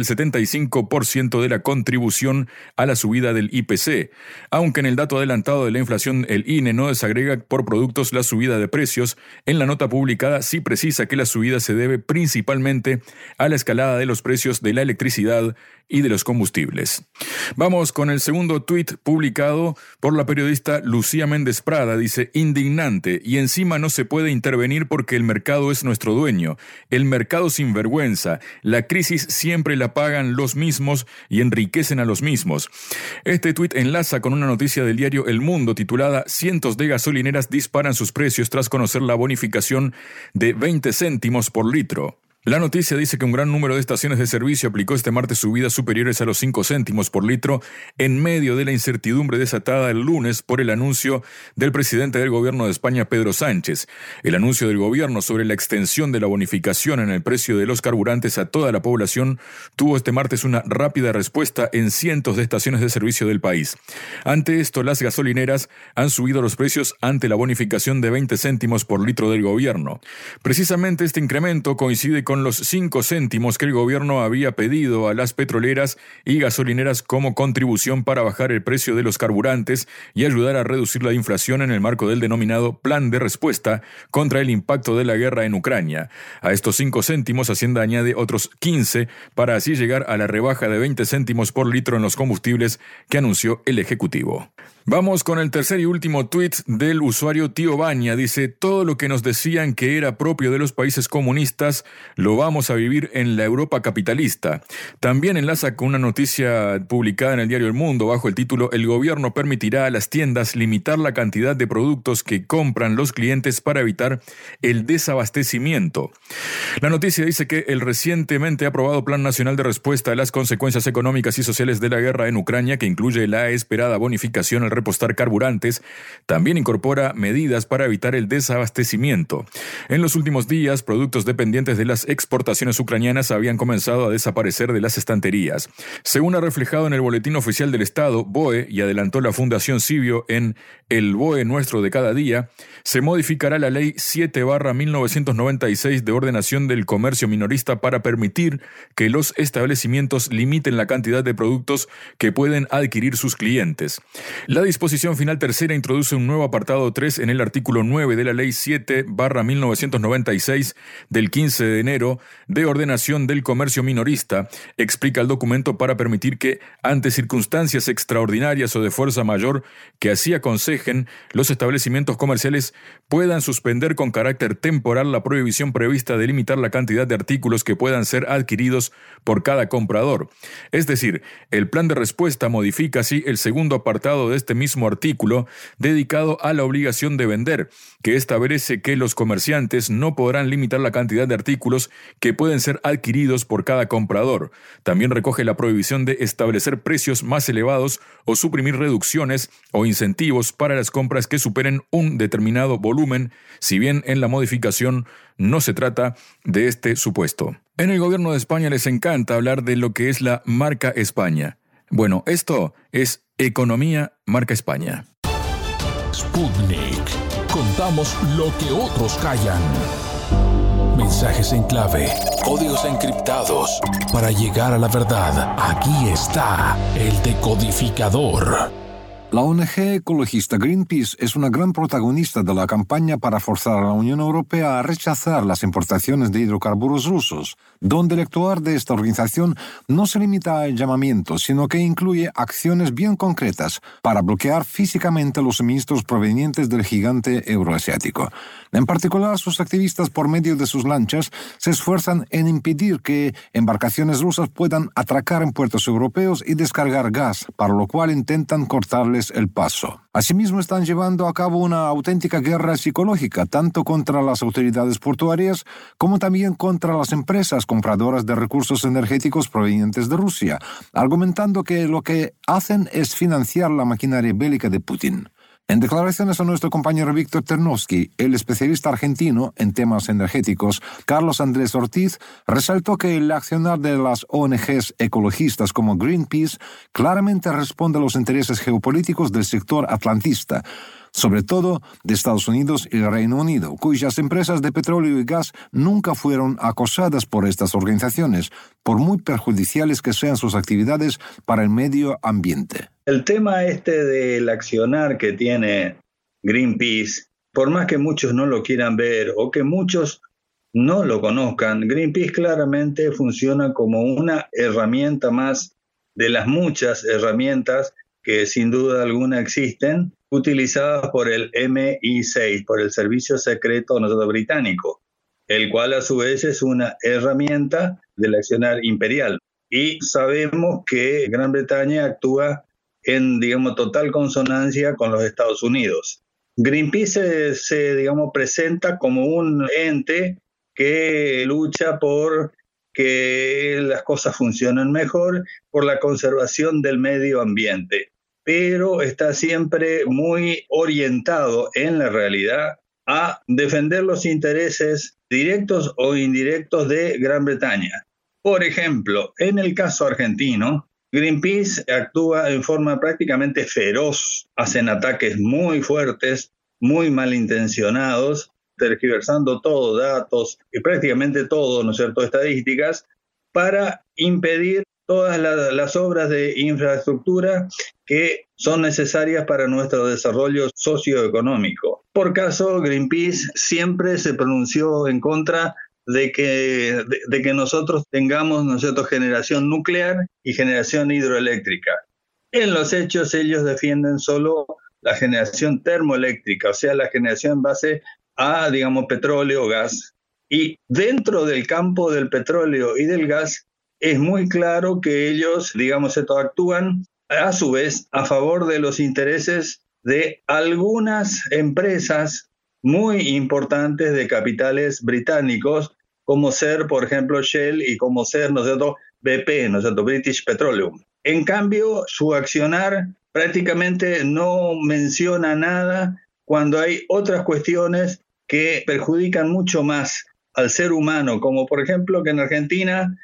75% de la contribución a la subida del IPC. Aunque en el dato adelantado de la inflación el INE no desagrega por productos la subida de precios, en la nota publicada sí precisa que la subida se debe principalmente a la escalada de los precios de la electricidad y de los combustibles. Vamos con el segundo tuit publicado por la periodista Lucía Méndez Prada. Dice: indignante, y encima no se puede intervenir porque el mercado es nuestro dueño. El mercado sin vergüenza. La crisis siempre la pagan los mismos y enriquecen a los mismos. Este tuit enlaza con una noticia del diario El Mundo titulada: cientos de gasolineras disparan sus precios tras conocer la bonificación de 20 céntimos por litro. La noticia dice que un gran número de estaciones de servicio aplicó este martes subidas superiores a los 5 céntimos por litro en medio de la incertidumbre desatada el lunes por el anuncio del presidente del gobierno de España, Pedro Sánchez. El anuncio del gobierno sobre la extensión de la bonificación en el precio de los carburantes a toda la población tuvo este martes una rápida respuesta en cientos de estaciones de servicio del país. Ante esto, las gasolineras han subido los precios ante la bonificación de 20 céntimos por litro del gobierno. Precisamente este incremento coincide con los 5 céntimos que el gobierno había pedido a las petroleras y gasolineras como contribución para bajar el precio de los carburantes y ayudar a reducir la inflación en el marco del denominado Plan de Respuesta contra el impacto de la guerra en Ucrania. A estos 5 céntimos, Hacienda añade otros 15 para así llegar a la rebaja de 20 céntimos por litro en los combustibles que anunció el Ejecutivo. Vamos con el tercer y último tuit del usuario Tío Baña. Dice: todo lo que nos decían que era propio de los países comunistas lo vamos a vivir en la Europa capitalista. También enlaza con una noticia publicada en el diario El Mundo bajo el título: el gobierno permitirá a las tiendas limitar la cantidad de productos que compran los clientes para evitar el desabastecimiento. La noticia dice que el recientemente aprobado Plan Nacional de Respuesta a las consecuencias económicas y sociales de la guerra en Ucrania, que incluye la esperada bonificación al repostar carburantes, también incorpora medidas para evitar el desabastecimiento. En los últimos días, productos dependientes de las exportaciones ucranianas habían comenzado a desaparecer de las estanterías. Según ha reflejado en el Boletín Oficial del Estado, BOE, y adelantó la Fundación Civio en El BOE Nuestro de Cada Día, se modificará la Ley 7/1996 de ordenación del comercio minorista para permitir que los establecimientos limiten la cantidad de productos que pueden adquirir sus clientes. La disposición final tercera introduce un nuevo apartado 3 en el artículo 9 de la Ley 7/1996 del 15 de enero de ordenación del comercio minorista, explica el documento, para permitir que, ante circunstancias extraordinarias o de fuerza mayor que así aconsejen, los establecimientos comerciales puedan suspender con carácter temporal la prohibición prevista de limitar la cantidad de artículos que puedan ser adquiridos por cada comprador. Es decir, el plan de respuesta modifica así el segundo apartado de este mismo artículo dedicado a la obligación de vender, que establece que los comerciantes no podrán limitar la cantidad de artículos que pueden ser adquiridos por cada comprador. También recoge la prohibición de establecer precios más elevados o suprimir reducciones o incentivos para las compras que superen un determinado volumen, si bien en la modificación no se trata de este supuesto. En el gobierno de España les encanta hablar de lo que es la marca España. Bueno, esto es Economía Marca España. Sputnik. Contamos lo que otros callan. Mensajes en clave, códigos encriptados. Para llegar a la verdad, aquí está el decodificador. La ONG ecologista Greenpeace es una gran protagonista de la campaña para forzar a la Unión Europea a rechazar las importaciones de hidrocarburos rusos, donde el actuar de esta organización no se limita al llamamiento, sino que incluye acciones bien concretas para bloquear físicamente los suministros provenientes del gigante euroasiático. En particular, sus activistas, por medio de sus lanchas, se esfuerzan en impedir que embarcaciones rusas puedan atracar en puertos europeos y descargar gas, para lo cual intentan cortarles el paso. Asimismo, están llevando a cabo una auténtica guerra psicológica, tanto contra las autoridades portuarias como también contra las empresas compradoras de recursos energéticos provenientes de Rusia, argumentando que lo que hacen es financiar la maquinaria bélica de Putin. En declaraciones a nuestro compañero Víctor Ternovsky, el especialista argentino en temas energéticos, Carlos Andrés Ortiz, resaltó que el accionar de las ONGs ecologistas como Greenpeace claramente responde a los intereses geopolíticos del sector atlantista, sobre todo de Estados Unidos y el Reino Unido, cuyas empresas de petróleo y gas nunca fueron acosadas por estas organizaciones, por muy perjudiciales que sean sus actividades para el medio ambiente. El tema del accionar que tiene Greenpeace, por más que muchos no lo quieran ver o que muchos no lo conozcan, Greenpeace claramente funciona como una herramienta más de las muchas herramientas que sin duda alguna existen, utilizadas por el MI6, por el Servicio Secreto Británico, el cual a su vez es una herramienta del accionar imperial. Y sabemos que Gran Bretaña actúa en, total consonancia con los Estados Unidos. Greenpeace se presenta como un ente que lucha por que las cosas funcionen mejor, por la conservación del medio ambiente, pero está siempre muy orientado en la realidad a defender los intereses directos o indirectos de Gran Bretaña. Por ejemplo, en el caso argentino, Greenpeace actúa en forma prácticamente feroz, hacen ataques muy fuertes, muy malintencionados, tergiversando todo, datos y prácticamente todo, ¿no es cierto?, estadísticas, para impedir todas las obras de infraestructura que son necesarias para nuestro desarrollo socioeconómico. Por caso, Greenpeace siempre se pronunció en contra de que nosotros tengamos, ¿no es cierto?, generación nuclear y generación hidroeléctrica. En los hechos, ellos defienden solo la generación termoeléctrica, o sea, la generación en base a, petróleo o gas. Y dentro del campo del petróleo y del gas, es muy claro que ellos, actúan a su vez a favor de los intereses de algunas empresas muy importantes de capitales británicos, como ser, por ejemplo, Shell y como ser, BP, British Petroleum. En cambio, su accionar prácticamente no menciona nada cuando hay otras cuestiones que perjudican mucho más al ser humano, como por ejemplo que en Argentina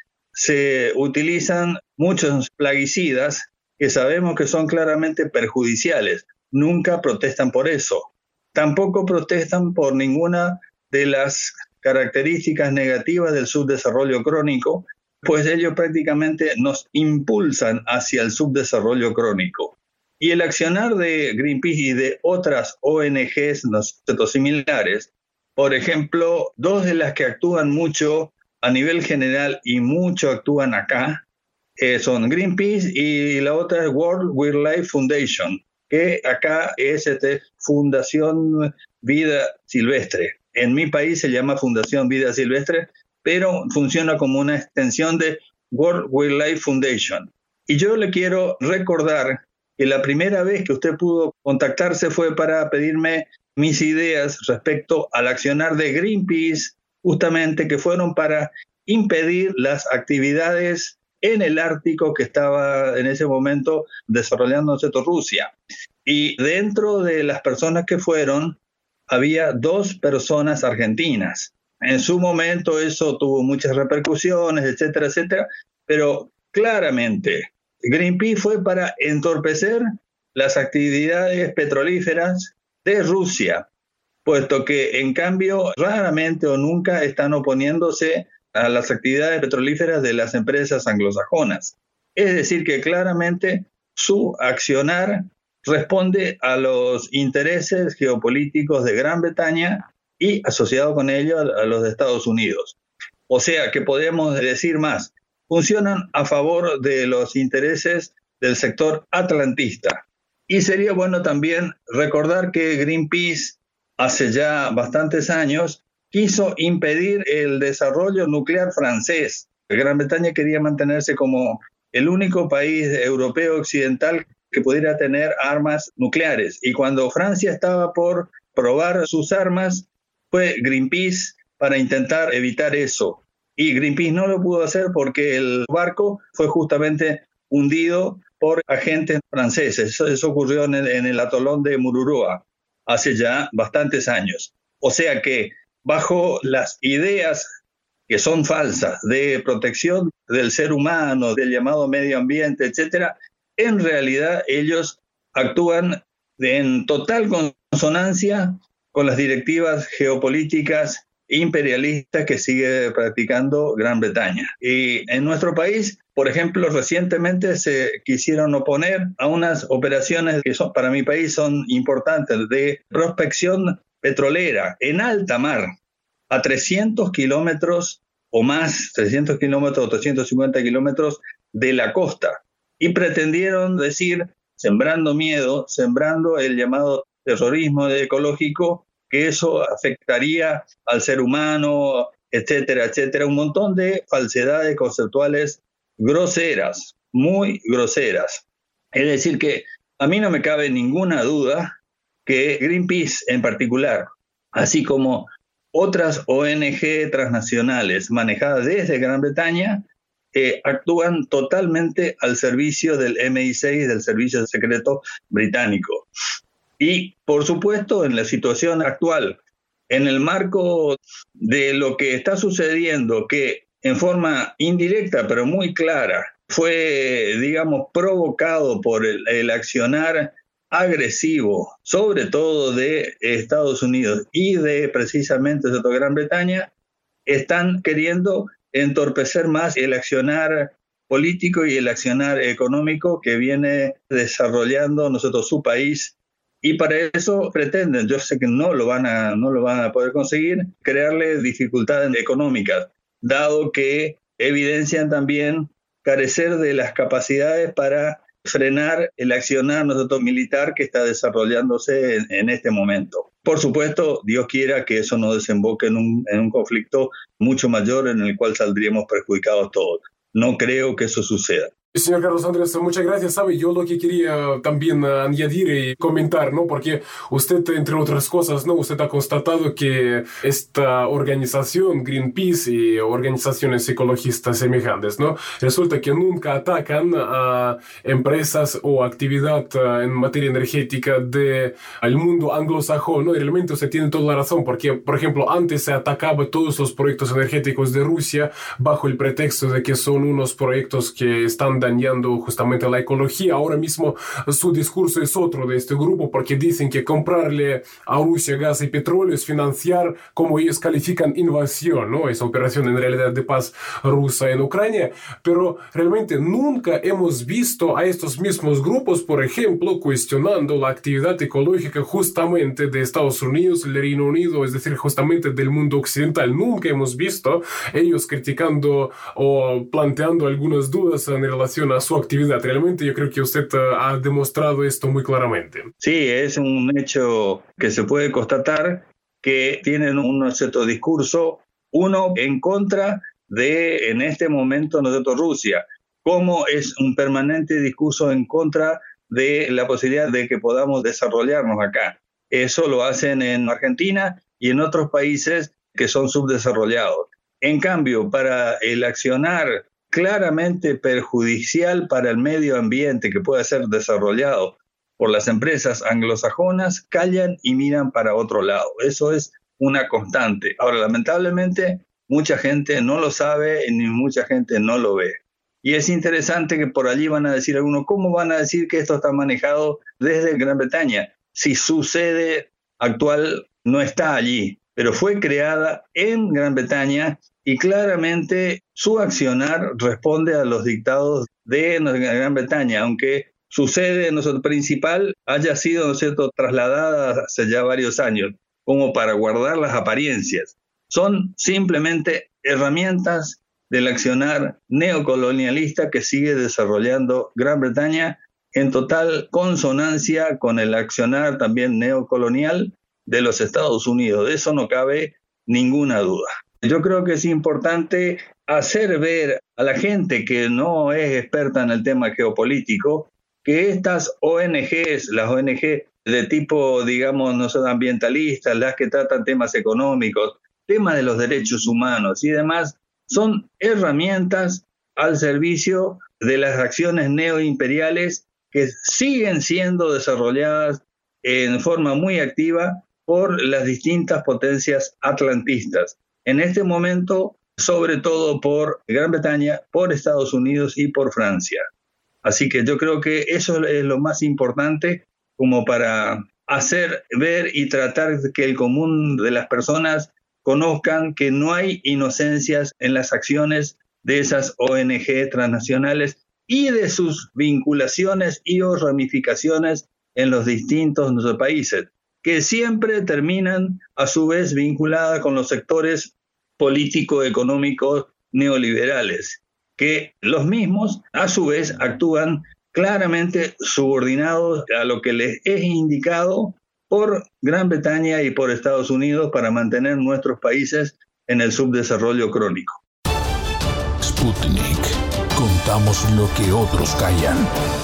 se utilizan muchos plaguicidas que sabemos que son claramente perjudiciales. Nunca protestan por eso. Tampoco protestan por ninguna de las características negativas del subdesarrollo crónico, pues ellos prácticamente nos impulsan hacia el subdesarrollo crónico. Y el accionar de Greenpeace y de otras ONGs similares, por ejemplo, dos de las que actúan mucho a nivel general y mucho actúan acá, son Greenpeace y la otra es World Wildlife Foundation, que acá es Fundación Vida Silvestre. En mi país se llama Fundación Vida Silvestre, pero funciona como una extensión de World Wildlife Foundation. Y yo le quiero recordar que la primera vez que usted pudo contactarse fue para pedirme mis ideas respecto al accionar de Greenpeace, justamente que fueron para impedir las actividades en el Ártico que estaba en ese momento desarrollándose Rusia. Y dentro de las personas que fueron, había 2 personas argentinas. En su momento eso tuvo muchas repercusiones, etcétera, etcétera, pero claramente Greenpeace fue para entorpecer las actividades petrolíferas de Rusia, puesto que en cambio raramente o nunca están oponiéndose a las actividades petrolíferas de las empresas anglosajonas. Es decir, que claramente su accionar responde a los intereses geopolíticos de Gran Bretaña y asociado con ello a los de Estados Unidos. O sea que podemos decir más, funcionan a favor de los intereses del sector atlantista. Y sería bueno también recordar que Greenpeace hace ya bastantes años quiso impedir el desarrollo nuclear francés. Gran Bretaña quería mantenerse como el único país europeo occidental que pudiera tener armas nucleares. Y cuando Francia estaba por probar sus armas, fue Greenpeace para intentar evitar eso. Y Greenpeace no lo pudo hacer porque el barco fue justamente hundido por agentes franceses. Eso ocurrió en el atolón de Mururoa hace ya bastantes años. O sea que bajo las ideas que son falsas de protección del ser humano, del llamado medio ambiente, etcétera, en realidad ellos actúan en total consonancia con las directivas geopolíticas imperialistas que sigue practicando Gran Bretaña. Y en nuestro país, por ejemplo, recientemente se quisieron oponer a unas operaciones que para mi país son importantes, de prospección petrolera en alta mar, a 300 kilómetros o más, 300 kilómetros o 350 kilómetros de la costa. Y pretendieron decir, sembrando miedo, sembrando el llamado terrorismo ecológico, que eso afectaría al ser humano, etcétera, etcétera. Un montón de falsedades conceptuales groseras, muy groseras. Es decir que a mí no me cabe ninguna duda que Greenpeace en particular, así como otras ONG transnacionales manejadas desde Gran Bretaña, actúan totalmente al servicio del MI6, del Servicio Secreto Británico. Y, por supuesto, en la situación actual, en el marco de lo que está sucediendo, que en forma indirecta pero muy clara fue, digamos, provocado por el accionar agresivo, sobre todo de Estados Unidos y de precisamente de Gran Bretaña, están queriendo entorpecer más el accionar político y el accionar económico que viene desarrollando su país. Y para eso pretenden, yo sé que no lo van a poder conseguir, crearle dificultades económicas, dado que evidencian también carecer de las capacidades para frenar el accionar militar que está desarrollándose en este momento. Por supuesto, Dios quiera que eso no desemboque en un conflicto mucho mayor en el cual saldríamos perjudicados todos. No creo que eso suceda. Señor Carlos Andrés, muchas gracias. Sabe, yo lo que quería también añadir y comentar, ¿no? Porque usted, entre otras cosas, ¿no? Usted ha constatado que esta organización, Greenpeace y organizaciones ecologistas semejantes, ¿no? Resulta que nunca atacan a empresas o actividad en materia energética del mundo anglosajón, ¿no? Y realmente usted tiene toda la razón, porque, por ejemplo, antes se atacaba todos los proyectos energéticos de Rusia bajo el pretexto de que son unos proyectos que están dañando justamente la ecología. Ahora mismo su discurso es otro de este grupo, porque dicen que comprarle a Rusia gas y petróleo es financiar, como ellos califican, invasión, ¿no? Esa operación en realidad de paz rusa en Ucrania. Pero realmente nunca hemos visto a estos mismos grupos, por ejemplo, cuestionando la actividad ecológica justamente de Estados Unidos, el Reino Unido, es decir, justamente del mundo occidental. Nunca hemos visto ellos criticando o planteando algunas dudas en relación a su actividad. Realmente yo creo que usted ha demostrado esto muy claramente. Sí, es un hecho que se puede constatar que tienen un cierto discurso, uno en contra de, en este momento, nosotros Rusia, como es un permanente discurso en contra de la posibilidad de que podamos desarrollarnos acá. Eso lo hacen en Argentina y en otros países que son subdesarrollados. En cambio, para el accionar claramente perjudicial para el medio ambiente que pueda ser desarrollado por las empresas anglosajonas, callan y miran para otro lado. Eso es una constante. Ahora, lamentablemente, mucha gente no lo sabe ni mucha gente no lo ve. Y es interesante que por allí van a decir algunos, ¿cómo van a decir que esto está manejado desde Gran Bretaña? Si su sede actual no está allí, pero fue creada en Gran Bretaña y claramente su accionar responde a los dictados de Gran Bretaña, aunque su sede principal haya sido, ¿no es cierto?, trasladada hace ya varios años, como para guardar las apariencias. Son simplemente herramientas del accionar neocolonialista que sigue desarrollando Gran Bretaña en total consonancia con el accionar también neocolonial de los Estados Unidos. De eso no cabe ninguna duda. Yo creo que es importante hacer ver a la gente que no es experta en el tema geopolítico que estas ONGs, las ONG de tipo, digamos, no son ambientalistas, las que tratan temas económicos, temas de los derechos humanos y demás, son herramientas al servicio de las acciones neoimperiales que siguen siendo desarrolladas en forma muy activa por las distintas potencias atlantistas. En este momento, sobre todo por Gran Bretaña, por Estados Unidos y por Francia. Así que yo creo que eso es lo más importante como para hacer ver y tratar que el común de las personas conozcan que no hay inocencias en las acciones de esas ONG transnacionales y de sus vinculaciones y o ramificaciones en los distintos países, que siempre terminan a su vez vinculadas con los sectores político-económicos neoliberales, que los mismos a su vez actúan claramente subordinados a lo que les es indicado por Gran Bretaña y por Estados Unidos para mantener nuestros países en el subdesarrollo crónico. Sputnik. Contamos lo que otros callan.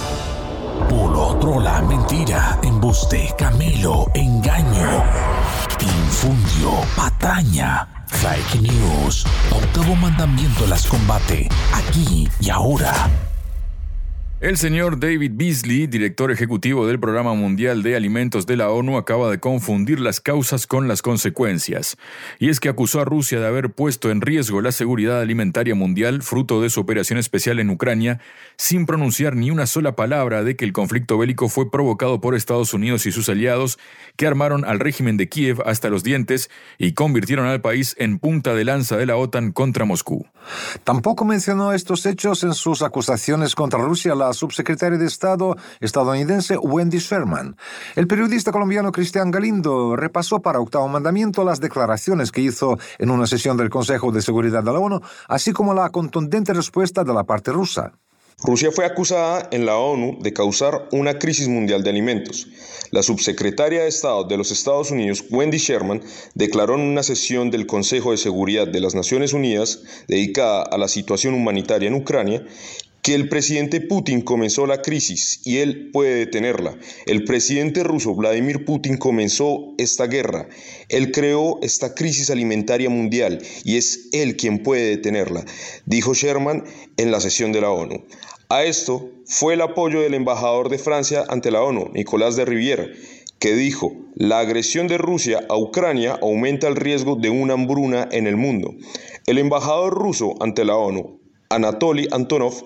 Por otro, la mentira, embuste, camelo, engaño, infundio, patraña, fake news. Octavo mandamiento las combate, aquí y ahora. El señor David Beasley, director ejecutivo del Programa Mundial de Alimentos de la ONU, acaba de confundir las causas con las consecuencias. Y es que acusó a Rusia de haber puesto en riesgo la seguridad alimentaria mundial fruto de su operación especial en Ucrania, sin pronunciar ni una sola palabra de que el conflicto bélico fue provocado por Estados Unidos y sus aliados, que armaron al régimen de Kiev hasta los dientes y convirtieron al país en punta de lanza de la OTAN contra Moscú. Tampoco mencionó estos hechos en sus acusaciones contra Rusia la subsecretaria de Estado estadounidense Wendy Sherman. El periodista colombiano Cristian Galindo repasó para Octavo Mandamiento las declaraciones que hizo en una sesión del Consejo de Seguridad de la ONU, así como la contundente respuesta de la parte rusa. Rusia fue acusada en la ONU de causar una crisis mundial de alimentos. La subsecretaria de Estado de los Estados Unidos, Wendy Sherman, declaró en una sesión del Consejo de Seguridad de las Naciones Unidas dedicada a la situación humanitaria en Ucrania que el presidente Putin comenzó la crisis y él puede detenerla. El presidente ruso Vladimir Putin comenzó esta guerra. Él creó esta crisis alimentaria mundial y es él quien puede detenerla, dijo Sherman en la sesión de la ONU. A esto fue el apoyo del embajador de Francia ante la ONU, Nicolas de Rivière, que dijo: la agresión de Rusia a Ucrania aumenta el riesgo de una hambruna en el mundo. El embajador ruso ante la ONU, Anatoly Antonov,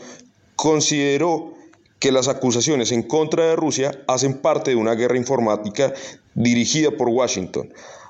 consideró que las acusaciones en contra de Rusia hacen parte de una guerra informática dirigida por Washington,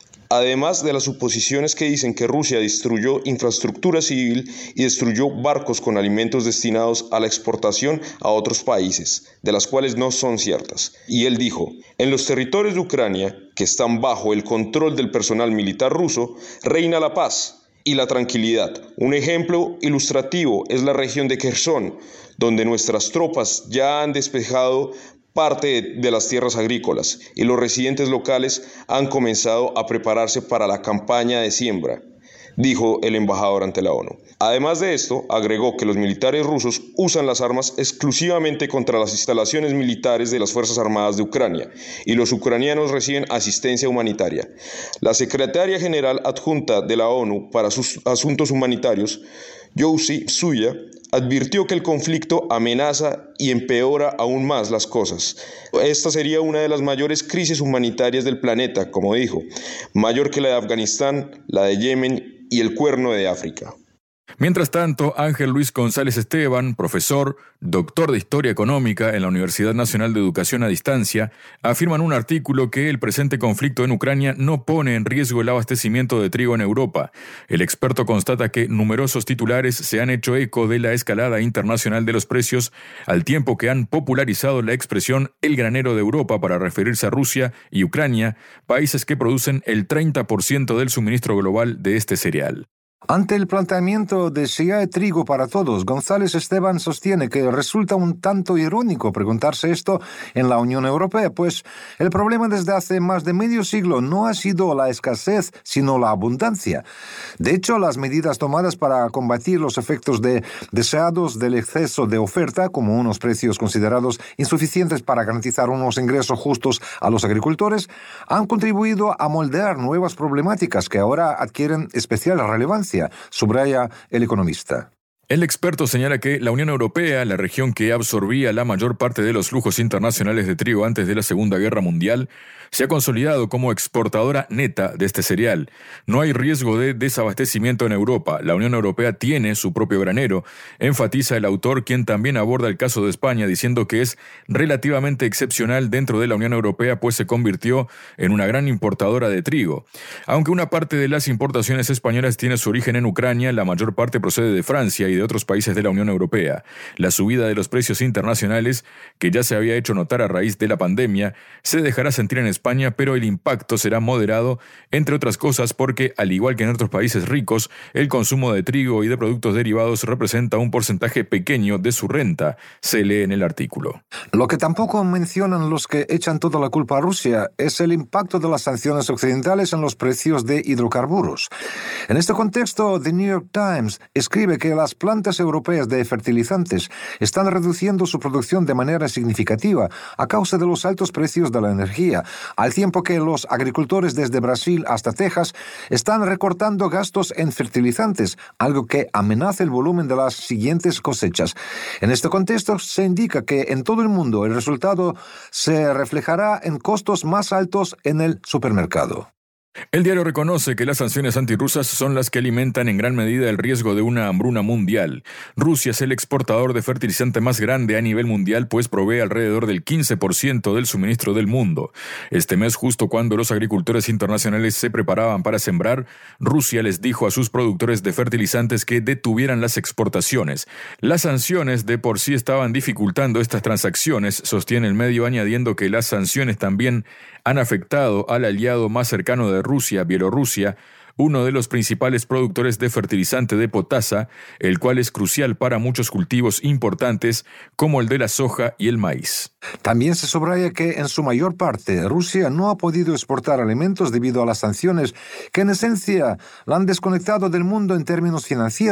además de las suposiciones que dicen que Rusia destruyó infraestructura civil y destruyó barcos con alimentos destinados a la exportación a otros países, de las cuales no son ciertas. Y él dijo: en los territorios de Ucrania, que están bajo el control del personal militar ruso, reina la paz y la tranquilidad. Un ejemplo ilustrativo es la región de Kherson, donde nuestras tropas ya han despejado parte de las tierras agrícolas y los residentes locales han comenzado a prepararse para la campaña de siembra, dijo el embajador ante la ONU. Además de esto, agregó que los militares rusos usan las armas exclusivamente contra las instalaciones militares de las Fuerzas Armadas de Ucrania y los ucranianos reciben asistencia humanitaria. La secretaria general adjunta de la ONU para sus asuntos humanitarios, Yousy Suya, advirtió que el conflicto amenaza y empeora aún más las cosas. Esta sería una de las mayores crisis humanitarias del planeta, como dijo, mayor que la de Afganistán, la de Yemen y el Cuerno de África. Mientras tanto, Ángel Luis González Esteban, profesor, doctor de Historia Económica en la Universidad Nacional de Educación a Distancia, afirma en un artículo que el presente conflicto en Ucrania no pone en riesgo el abastecimiento de trigo en Europa. El experto constata que numerosos titulares se han hecho eco de la escalada internacional de los precios, al tiempo que han popularizado la expresión «el granero de Europa» para referirse a Rusia y Ucrania, países que producen el 30% del suministro global de este cereal. Ante el planteamiento de si hay trigo para todos, González Esteban sostiene que resulta un tanto irónico preguntarse esto en la Unión Europea, pues el problema desde hace más de medio siglo no ha sido la escasez, sino la abundancia. De hecho, las medidas tomadas para combatir los efectos deseados del exceso de oferta, como unos precios considerados insuficientes para garantizar unos ingresos justos a los agricultores, han contribuido a moldear nuevas problemáticas que ahora adquieren especial relevancia, subraya el economista. El experto señala que la Unión Europea, la región que absorbía la mayor parte de los flujos internacionales de trigo antes de la Segunda Guerra Mundial, se ha consolidado como exportadora neta de este cereal. No hay riesgo de desabastecimiento en Europa. La Unión Europea tiene su propio granero, enfatiza el autor, quien también aborda el caso de España, diciendo que es relativamente excepcional dentro de la Unión Europea, pues se convirtió en una gran importadora de trigo. Aunque una parte de las importaciones españolas tiene su origen en Ucrania, la mayor parte procede de Francia y de otros países de la Unión Europea. La subida de los precios internacionales, que ya se había hecho notar a raíz de la pandemia, se dejará sentir en España, pero el impacto será moderado, entre otras cosas porque, al igual que en otros países ricos, el consumo de trigo y de productos derivados representa un porcentaje pequeño de su renta, se lee en el artículo. Lo que tampoco mencionan los que echan toda la culpa a Rusia es el impacto de las sanciones occidentales en los precios de hidrocarburos. En este contexto, The New York Times escribe que las plantas europeas de fertilizantes están reduciendo su producción de manera significativa a causa de los altos precios de la energía, al tiempo que los agricultores desde Brasil hasta Texas están recortando gastos en fertilizantes, algo que amenaza el volumen de las siguientes cosechas. En este contexto se indica que en todo el mundo el resultado se reflejará en costos más altos en el supermercado. El diario reconoce que las sanciones antirrusas son las que alimentan en gran medida el riesgo de una hambruna mundial. Rusia es el exportador de fertilizante más grande a nivel mundial, pues provee alrededor del 15% del suministro del mundo. Este mes, justo cuando los agricultores internacionales se preparaban para sembrar, Rusia les dijo a sus productores de fertilizantes que detuvieran las exportaciones. Las sanciones de por sí estaban dificultando estas transacciones, sostiene el medio, añadiendo que las sanciones también han afectado al aliado más cercano de Rusia, Bielorrusia, uno de los principales productores de fertilizante de potasa, el cual es crucial para muchos cultivos importantes como el de la soja y el maíz. También se subraya que en su mayor parte Rusia no ha podido exportar alimentos debido a las sanciones que en esencia la han desconectado del mundo en términos financieros.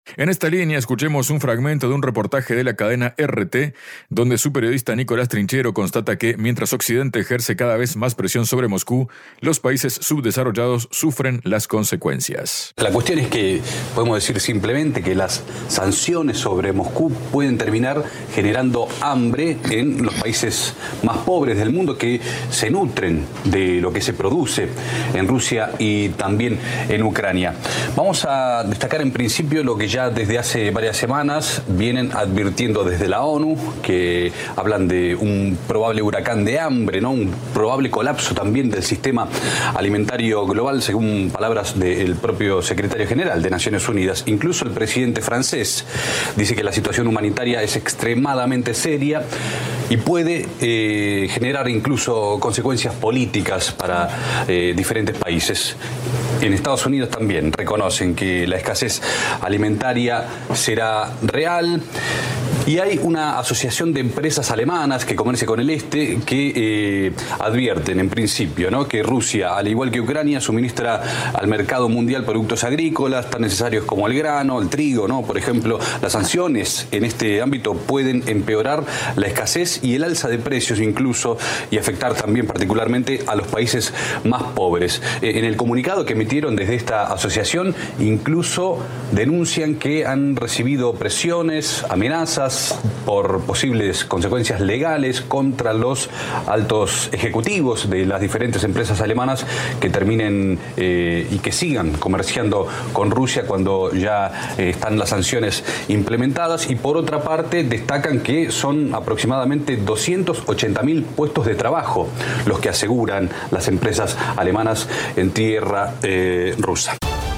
En esta línea escuchemos un fragmento de un reportaje de la cadena RT, donde su periodista Nicolás Trinchero constata que, mientras Occidente ejerce cada vez más presión sobre Moscú, los países subdesarrollados sufren las consecuencias. La cuestión es que podemos decir simplemente que las sanciones sobre Moscú pueden terminar generando hambre en los países más pobres del mundo que se nutren de lo que se produce en Rusia y también en Ucrania. Vamos a destacar en principio lo que ya desde hace varias semanas vienen advirtiendo desde la ONU, que hablan de un probable huracán de hambre, ¿no? Un probable colapso también del sistema alimentario global, según palabras del propio secretario general de Naciones Unidas. Incluso el presidente francés dice que la situación humanitaria es extremadamente seria y puede generar incluso consecuencias políticas para diferentes países. En Estados Unidos también reconocen que la escasez alimentaria será real. Y hay una asociación de empresas alemanas que comercia con el este que advierten en principio, ¿no?, que Rusia, al igual que Ucrania, suministra al mercado mundial productos agrícolas tan necesarios como el grano, el trigo, ¿no? Por ejemplo, las sanciones en este ámbito pueden empeorar la escasez y el alza de precios incluso, y afectar también particularmente a los países más pobres. En el comunicado que emitieron desde esta asociación incluso denuncian que han recibido presiones, amenazas por posibles consecuencias legales contra los altos ejecutivos de las diferentes empresas alemanas que terminen y que sigan comerciando con Rusia cuando ya están las sanciones implementadas. Y por otra parte destacan que son aproximadamente 280.000 puestos de trabajo los que aseguran las empresas alemanas en tierra rusa.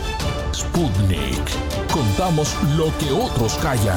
Sputnik. Contamos lo que otros callan.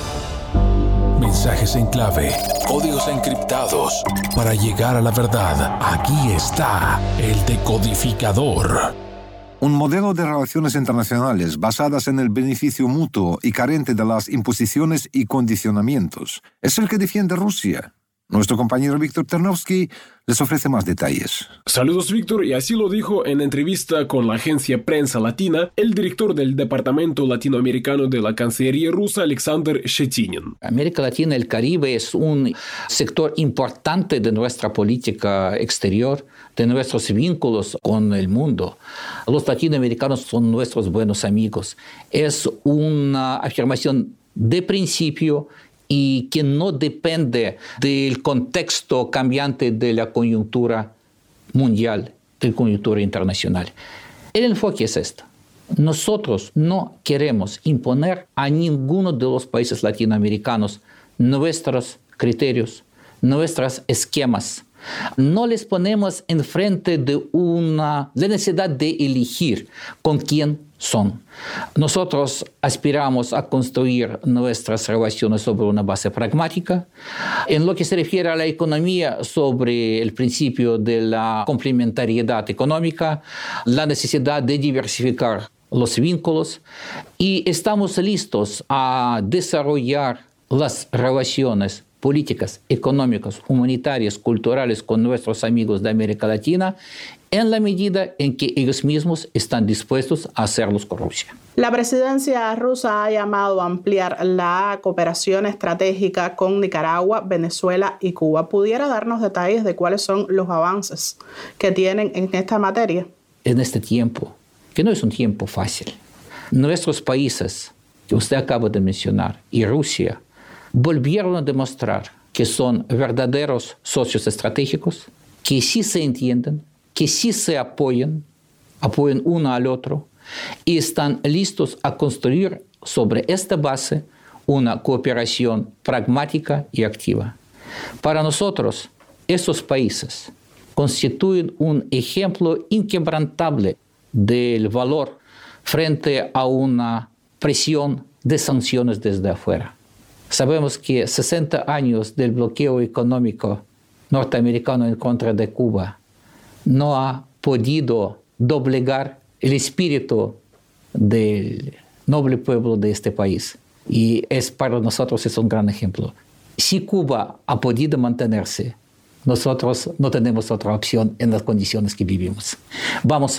Mensajes en clave, códigos encriptados. Para llegar a la verdad, aquí está el decodificador. Un modelo de relaciones internacionales basadas en el beneficio mutuo y carente de las imposiciones y condicionamientos es el que defiende Rusia. Nuestro compañero Víctor Ternovsky les ofrece más detalles. Saludos, Víctor, y así lo dijo en entrevista con la agencia Prensa Latina el director del Departamento Latinoamericano de la Cancillería rusa, Alexander Shetynin. América Latina y el Caribe es un sector importante de nuestra política exterior, de nuestros vínculos con el mundo. Los latinoamericanos son nuestros buenos amigos. Es una afirmación de principio y que no depende del contexto cambiante de la coyuntura mundial, de la coyuntura internacional. El enfoque es este. Nosotros no queremos imponer a ninguno de los países latinoamericanos nuestros criterios, nuestros esquemas. No les ponemos enfrente de la necesidad de elegir con quién son. Nosotros aspiramos a construir nuestras relaciones sobre una base pragmática. En lo que se refiere a la economía, sobre el principio de la complementariedad económica, la necesidad de diversificar los vínculos, y estamos listos a desarrollar las relaciones políticas, económicas, humanitarias, culturales con nuestros amigos de América Latina en la medida en que ellos mismos están dispuestos a hacerlos con Rusia. La presidencia rusa ha llamado a ampliar la cooperación estratégica con Nicaragua, Venezuela y Cuba. ¿Pudiera darnos detalles de cuáles son los avances que tienen en esta materia? En este tiempo, que no es un tiempo fácil, nuestros países, que usted acaba de mencionar, y Rusia, volvieron a demostrar que son verdaderos socios estratégicos, que sí se entienden, que sí se apoyan uno al otro y están listos a construir sobre esta base una cooperación pragmática y activa. Para nosotros, estos países constituyen un ejemplo inquebrantable del valor frente a una presión de sanciones desde afuera. Sabemos que 60 años del bloqueo económico norteamericano en contra de Cuba no ha podido doblegar el espíritu del noble pueblo de este país. Y para nosotros es un gran ejemplo. Si Cuba ha podido mantenerse, nosotros no tenemos otra opción en las condiciones que vivimos. Vamos a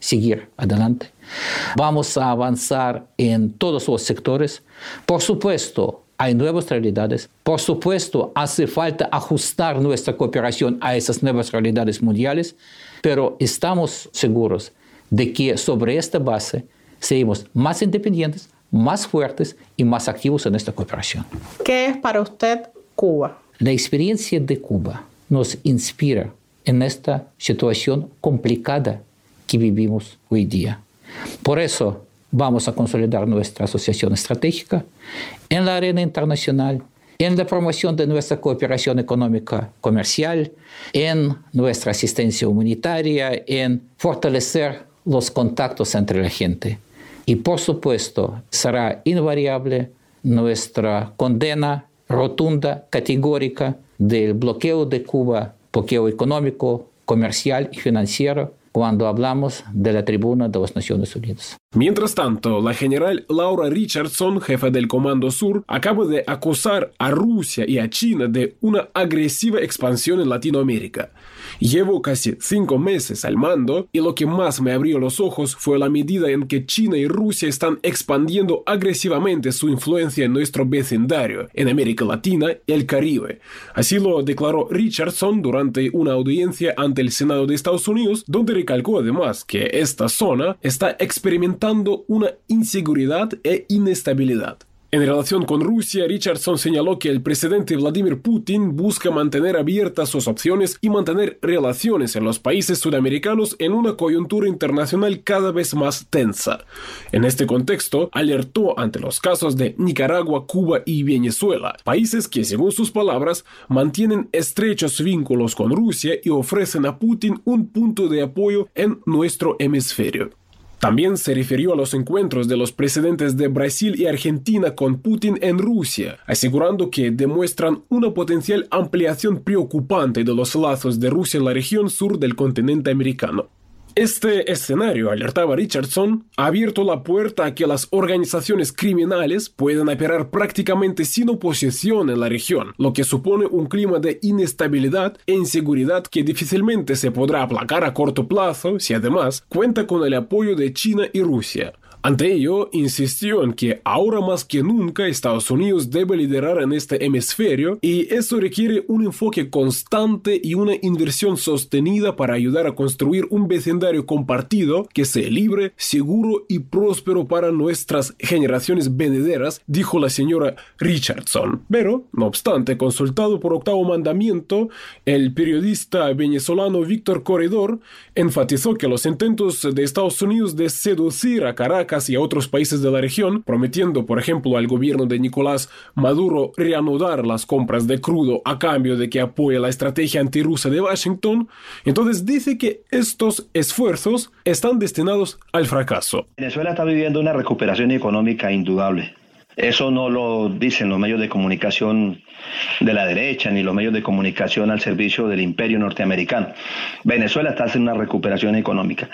seguir adelante. Vamos a avanzar en todos los sectores. Por supuesto, hay nuevas realidades. Por supuesto, hace falta ajustar nuestra cooperación a esas nuevas realidades mundiales, pero estamos seguros de que sobre esta base seremos más independientes, más fuertes y más activos en esta cooperación. ¿Qué es para usted Cuba? La experiencia de Cuba nos inspira en esta situación complicada que vivimos hoy día. Por eso vamos a consolidar nuestra asociación estratégica en la arena internacional, en la promoción de nuestra cooperación económica comercial, en nuestra asistencia humanitaria, en fortalecer los contactos entre la gente. Y por supuesto, será invariable nuestra condena rotunda, categórica del bloqueo de Cuba, bloqueo económico, comercial y financiero, cuando hablamos de la tribuna de las Naciones Unidas. Mientras tanto, la general Laura Richardson, jefa del Comando Sur, acaba de acusar a Rusia y a China de una agresiva expansión en Latinoamérica. Llevo casi 5 meses al mando y lo que más me abrió los ojos fue la medida en que China y Rusia están expandiendo agresivamente su influencia en nuestro vecindario, en América Latina y el Caribe. Así lo declaró Richardson durante una audiencia ante el Senado de Estados Unidos, donde recalcó además que esta zona está experimentando una inseguridad e inestabilidad. En relación con Rusia, Richardson señaló que el presidente Vladimir Putin busca mantener abiertas sus opciones y mantener relaciones en los países sudamericanos en una coyuntura internacional cada vez más tensa. En este contexto, alertó ante los casos de Nicaragua, Cuba y Venezuela, países que, según sus palabras, mantienen estrechos vínculos con Rusia y ofrecen a Putin un punto de apoyo en nuestro hemisferio. También se refirió a los encuentros de los presidentes de Brasil y Argentina con Putin en Rusia, asegurando que demuestran una potencial ampliación preocupante de los lazos de Rusia en la región sur del continente americano. Este escenario, alertaba Richardson, ha abierto la puerta a que las organizaciones criminales puedan operar prácticamente sin oposición en la región, lo que supone un clima de inestabilidad e inseguridad que difícilmente se podrá aplacar a corto plazo si además cuenta con el apoyo de China y Rusia. Ante ello, insistió en que ahora más que nunca Estados Unidos debe liderar en este hemisferio y eso requiere un enfoque constante y una inversión sostenida para ayudar a construir un vecindario compartido que sea libre, seguro y próspero para nuestras generaciones venideras, dijo la señora Richardson. Pero, no obstante, consultado por Octavo Mandamiento, el periodista venezolano Víctor Corredor enfatizó que los intentos de Estados Unidos de seducir a Caracas y a otros países de la región, prometiendo, por ejemplo, al gobierno de Nicolás Maduro reanudar las compras de crudo a cambio de que apoye la estrategia antirrusa de Washington, entonces dice que estos esfuerzos están destinados al fracaso. Venezuela está viviendo una recuperación económica indudable. Eso no lo dicen los medios de comunicación de la derecha ni los medios de comunicación al servicio del imperio norteamericano. Venezuela está haciendo una recuperación económica.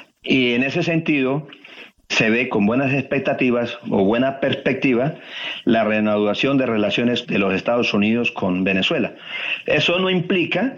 Y en ese sentido se ve con buenas expectativas o buena perspectiva la reanudación de relaciones de los Estados Unidos con Venezuela. Eso no implica,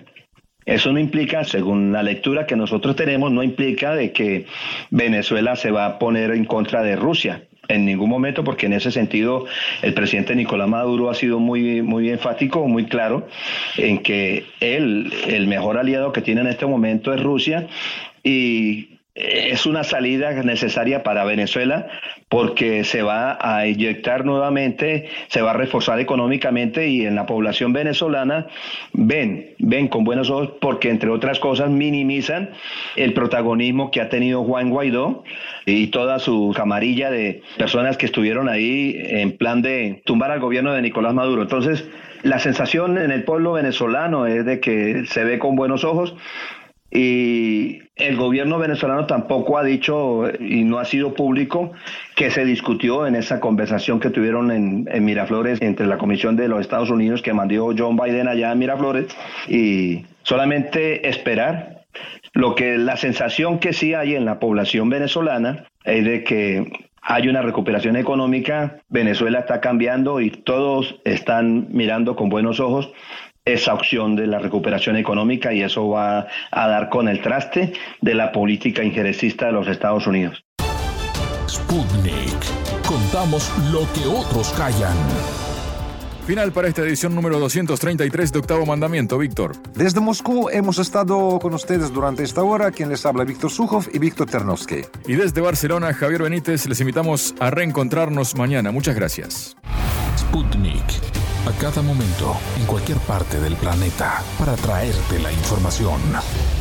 según la lectura que nosotros tenemos, no implica de que Venezuela se va a poner en contra de Rusia en ningún momento, porque en ese sentido el presidente Nicolás Maduro ha sido muy enfático, muy claro en que el mejor aliado que tiene en este momento es Rusia y es una salida necesaria para Venezuela porque se va a inyectar nuevamente, se va a reforzar económicamente y en la población venezolana ven con buenos ojos porque entre otras cosas minimizan el protagonismo que ha tenido Juan Guaidó y toda su camarilla de personas que estuvieron ahí en plan de tumbar al gobierno de Nicolás Maduro. Entonces, la sensación en el pueblo venezolano es de que se ve con buenos ojos. Y el gobierno venezolano tampoco ha dicho y no ha sido público que se discutió en esa conversación que tuvieron en Miraflores entre la Comisión de los Estados Unidos que mandó John Biden allá en Miraflores y solamente esperar. La sensación que sí hay en la población venezolana es de que hay una recuperación económica, Venezuela está cambiando y todos están mirando con buenos ojos esa opción de la recuperación económica, y eso va a dar con el traste de la política injerencista de los Estados Unidos. Sputnik. Contamos lo que otros callan. Final para esta edición número 233 de Octavo Mandamiento, Víctor. Desde Moscú hemos estado con ustedes durante esta hora. Quien les habla, Víctor Sukhov y Víctor Ternovsky. Y desde Barcelona, Javier Benítez. Les invitamos a reencontrarnos mañana. Muchas gracias. Sputnik. A cada momento, en cualquier parte del planeta, para traerte la información.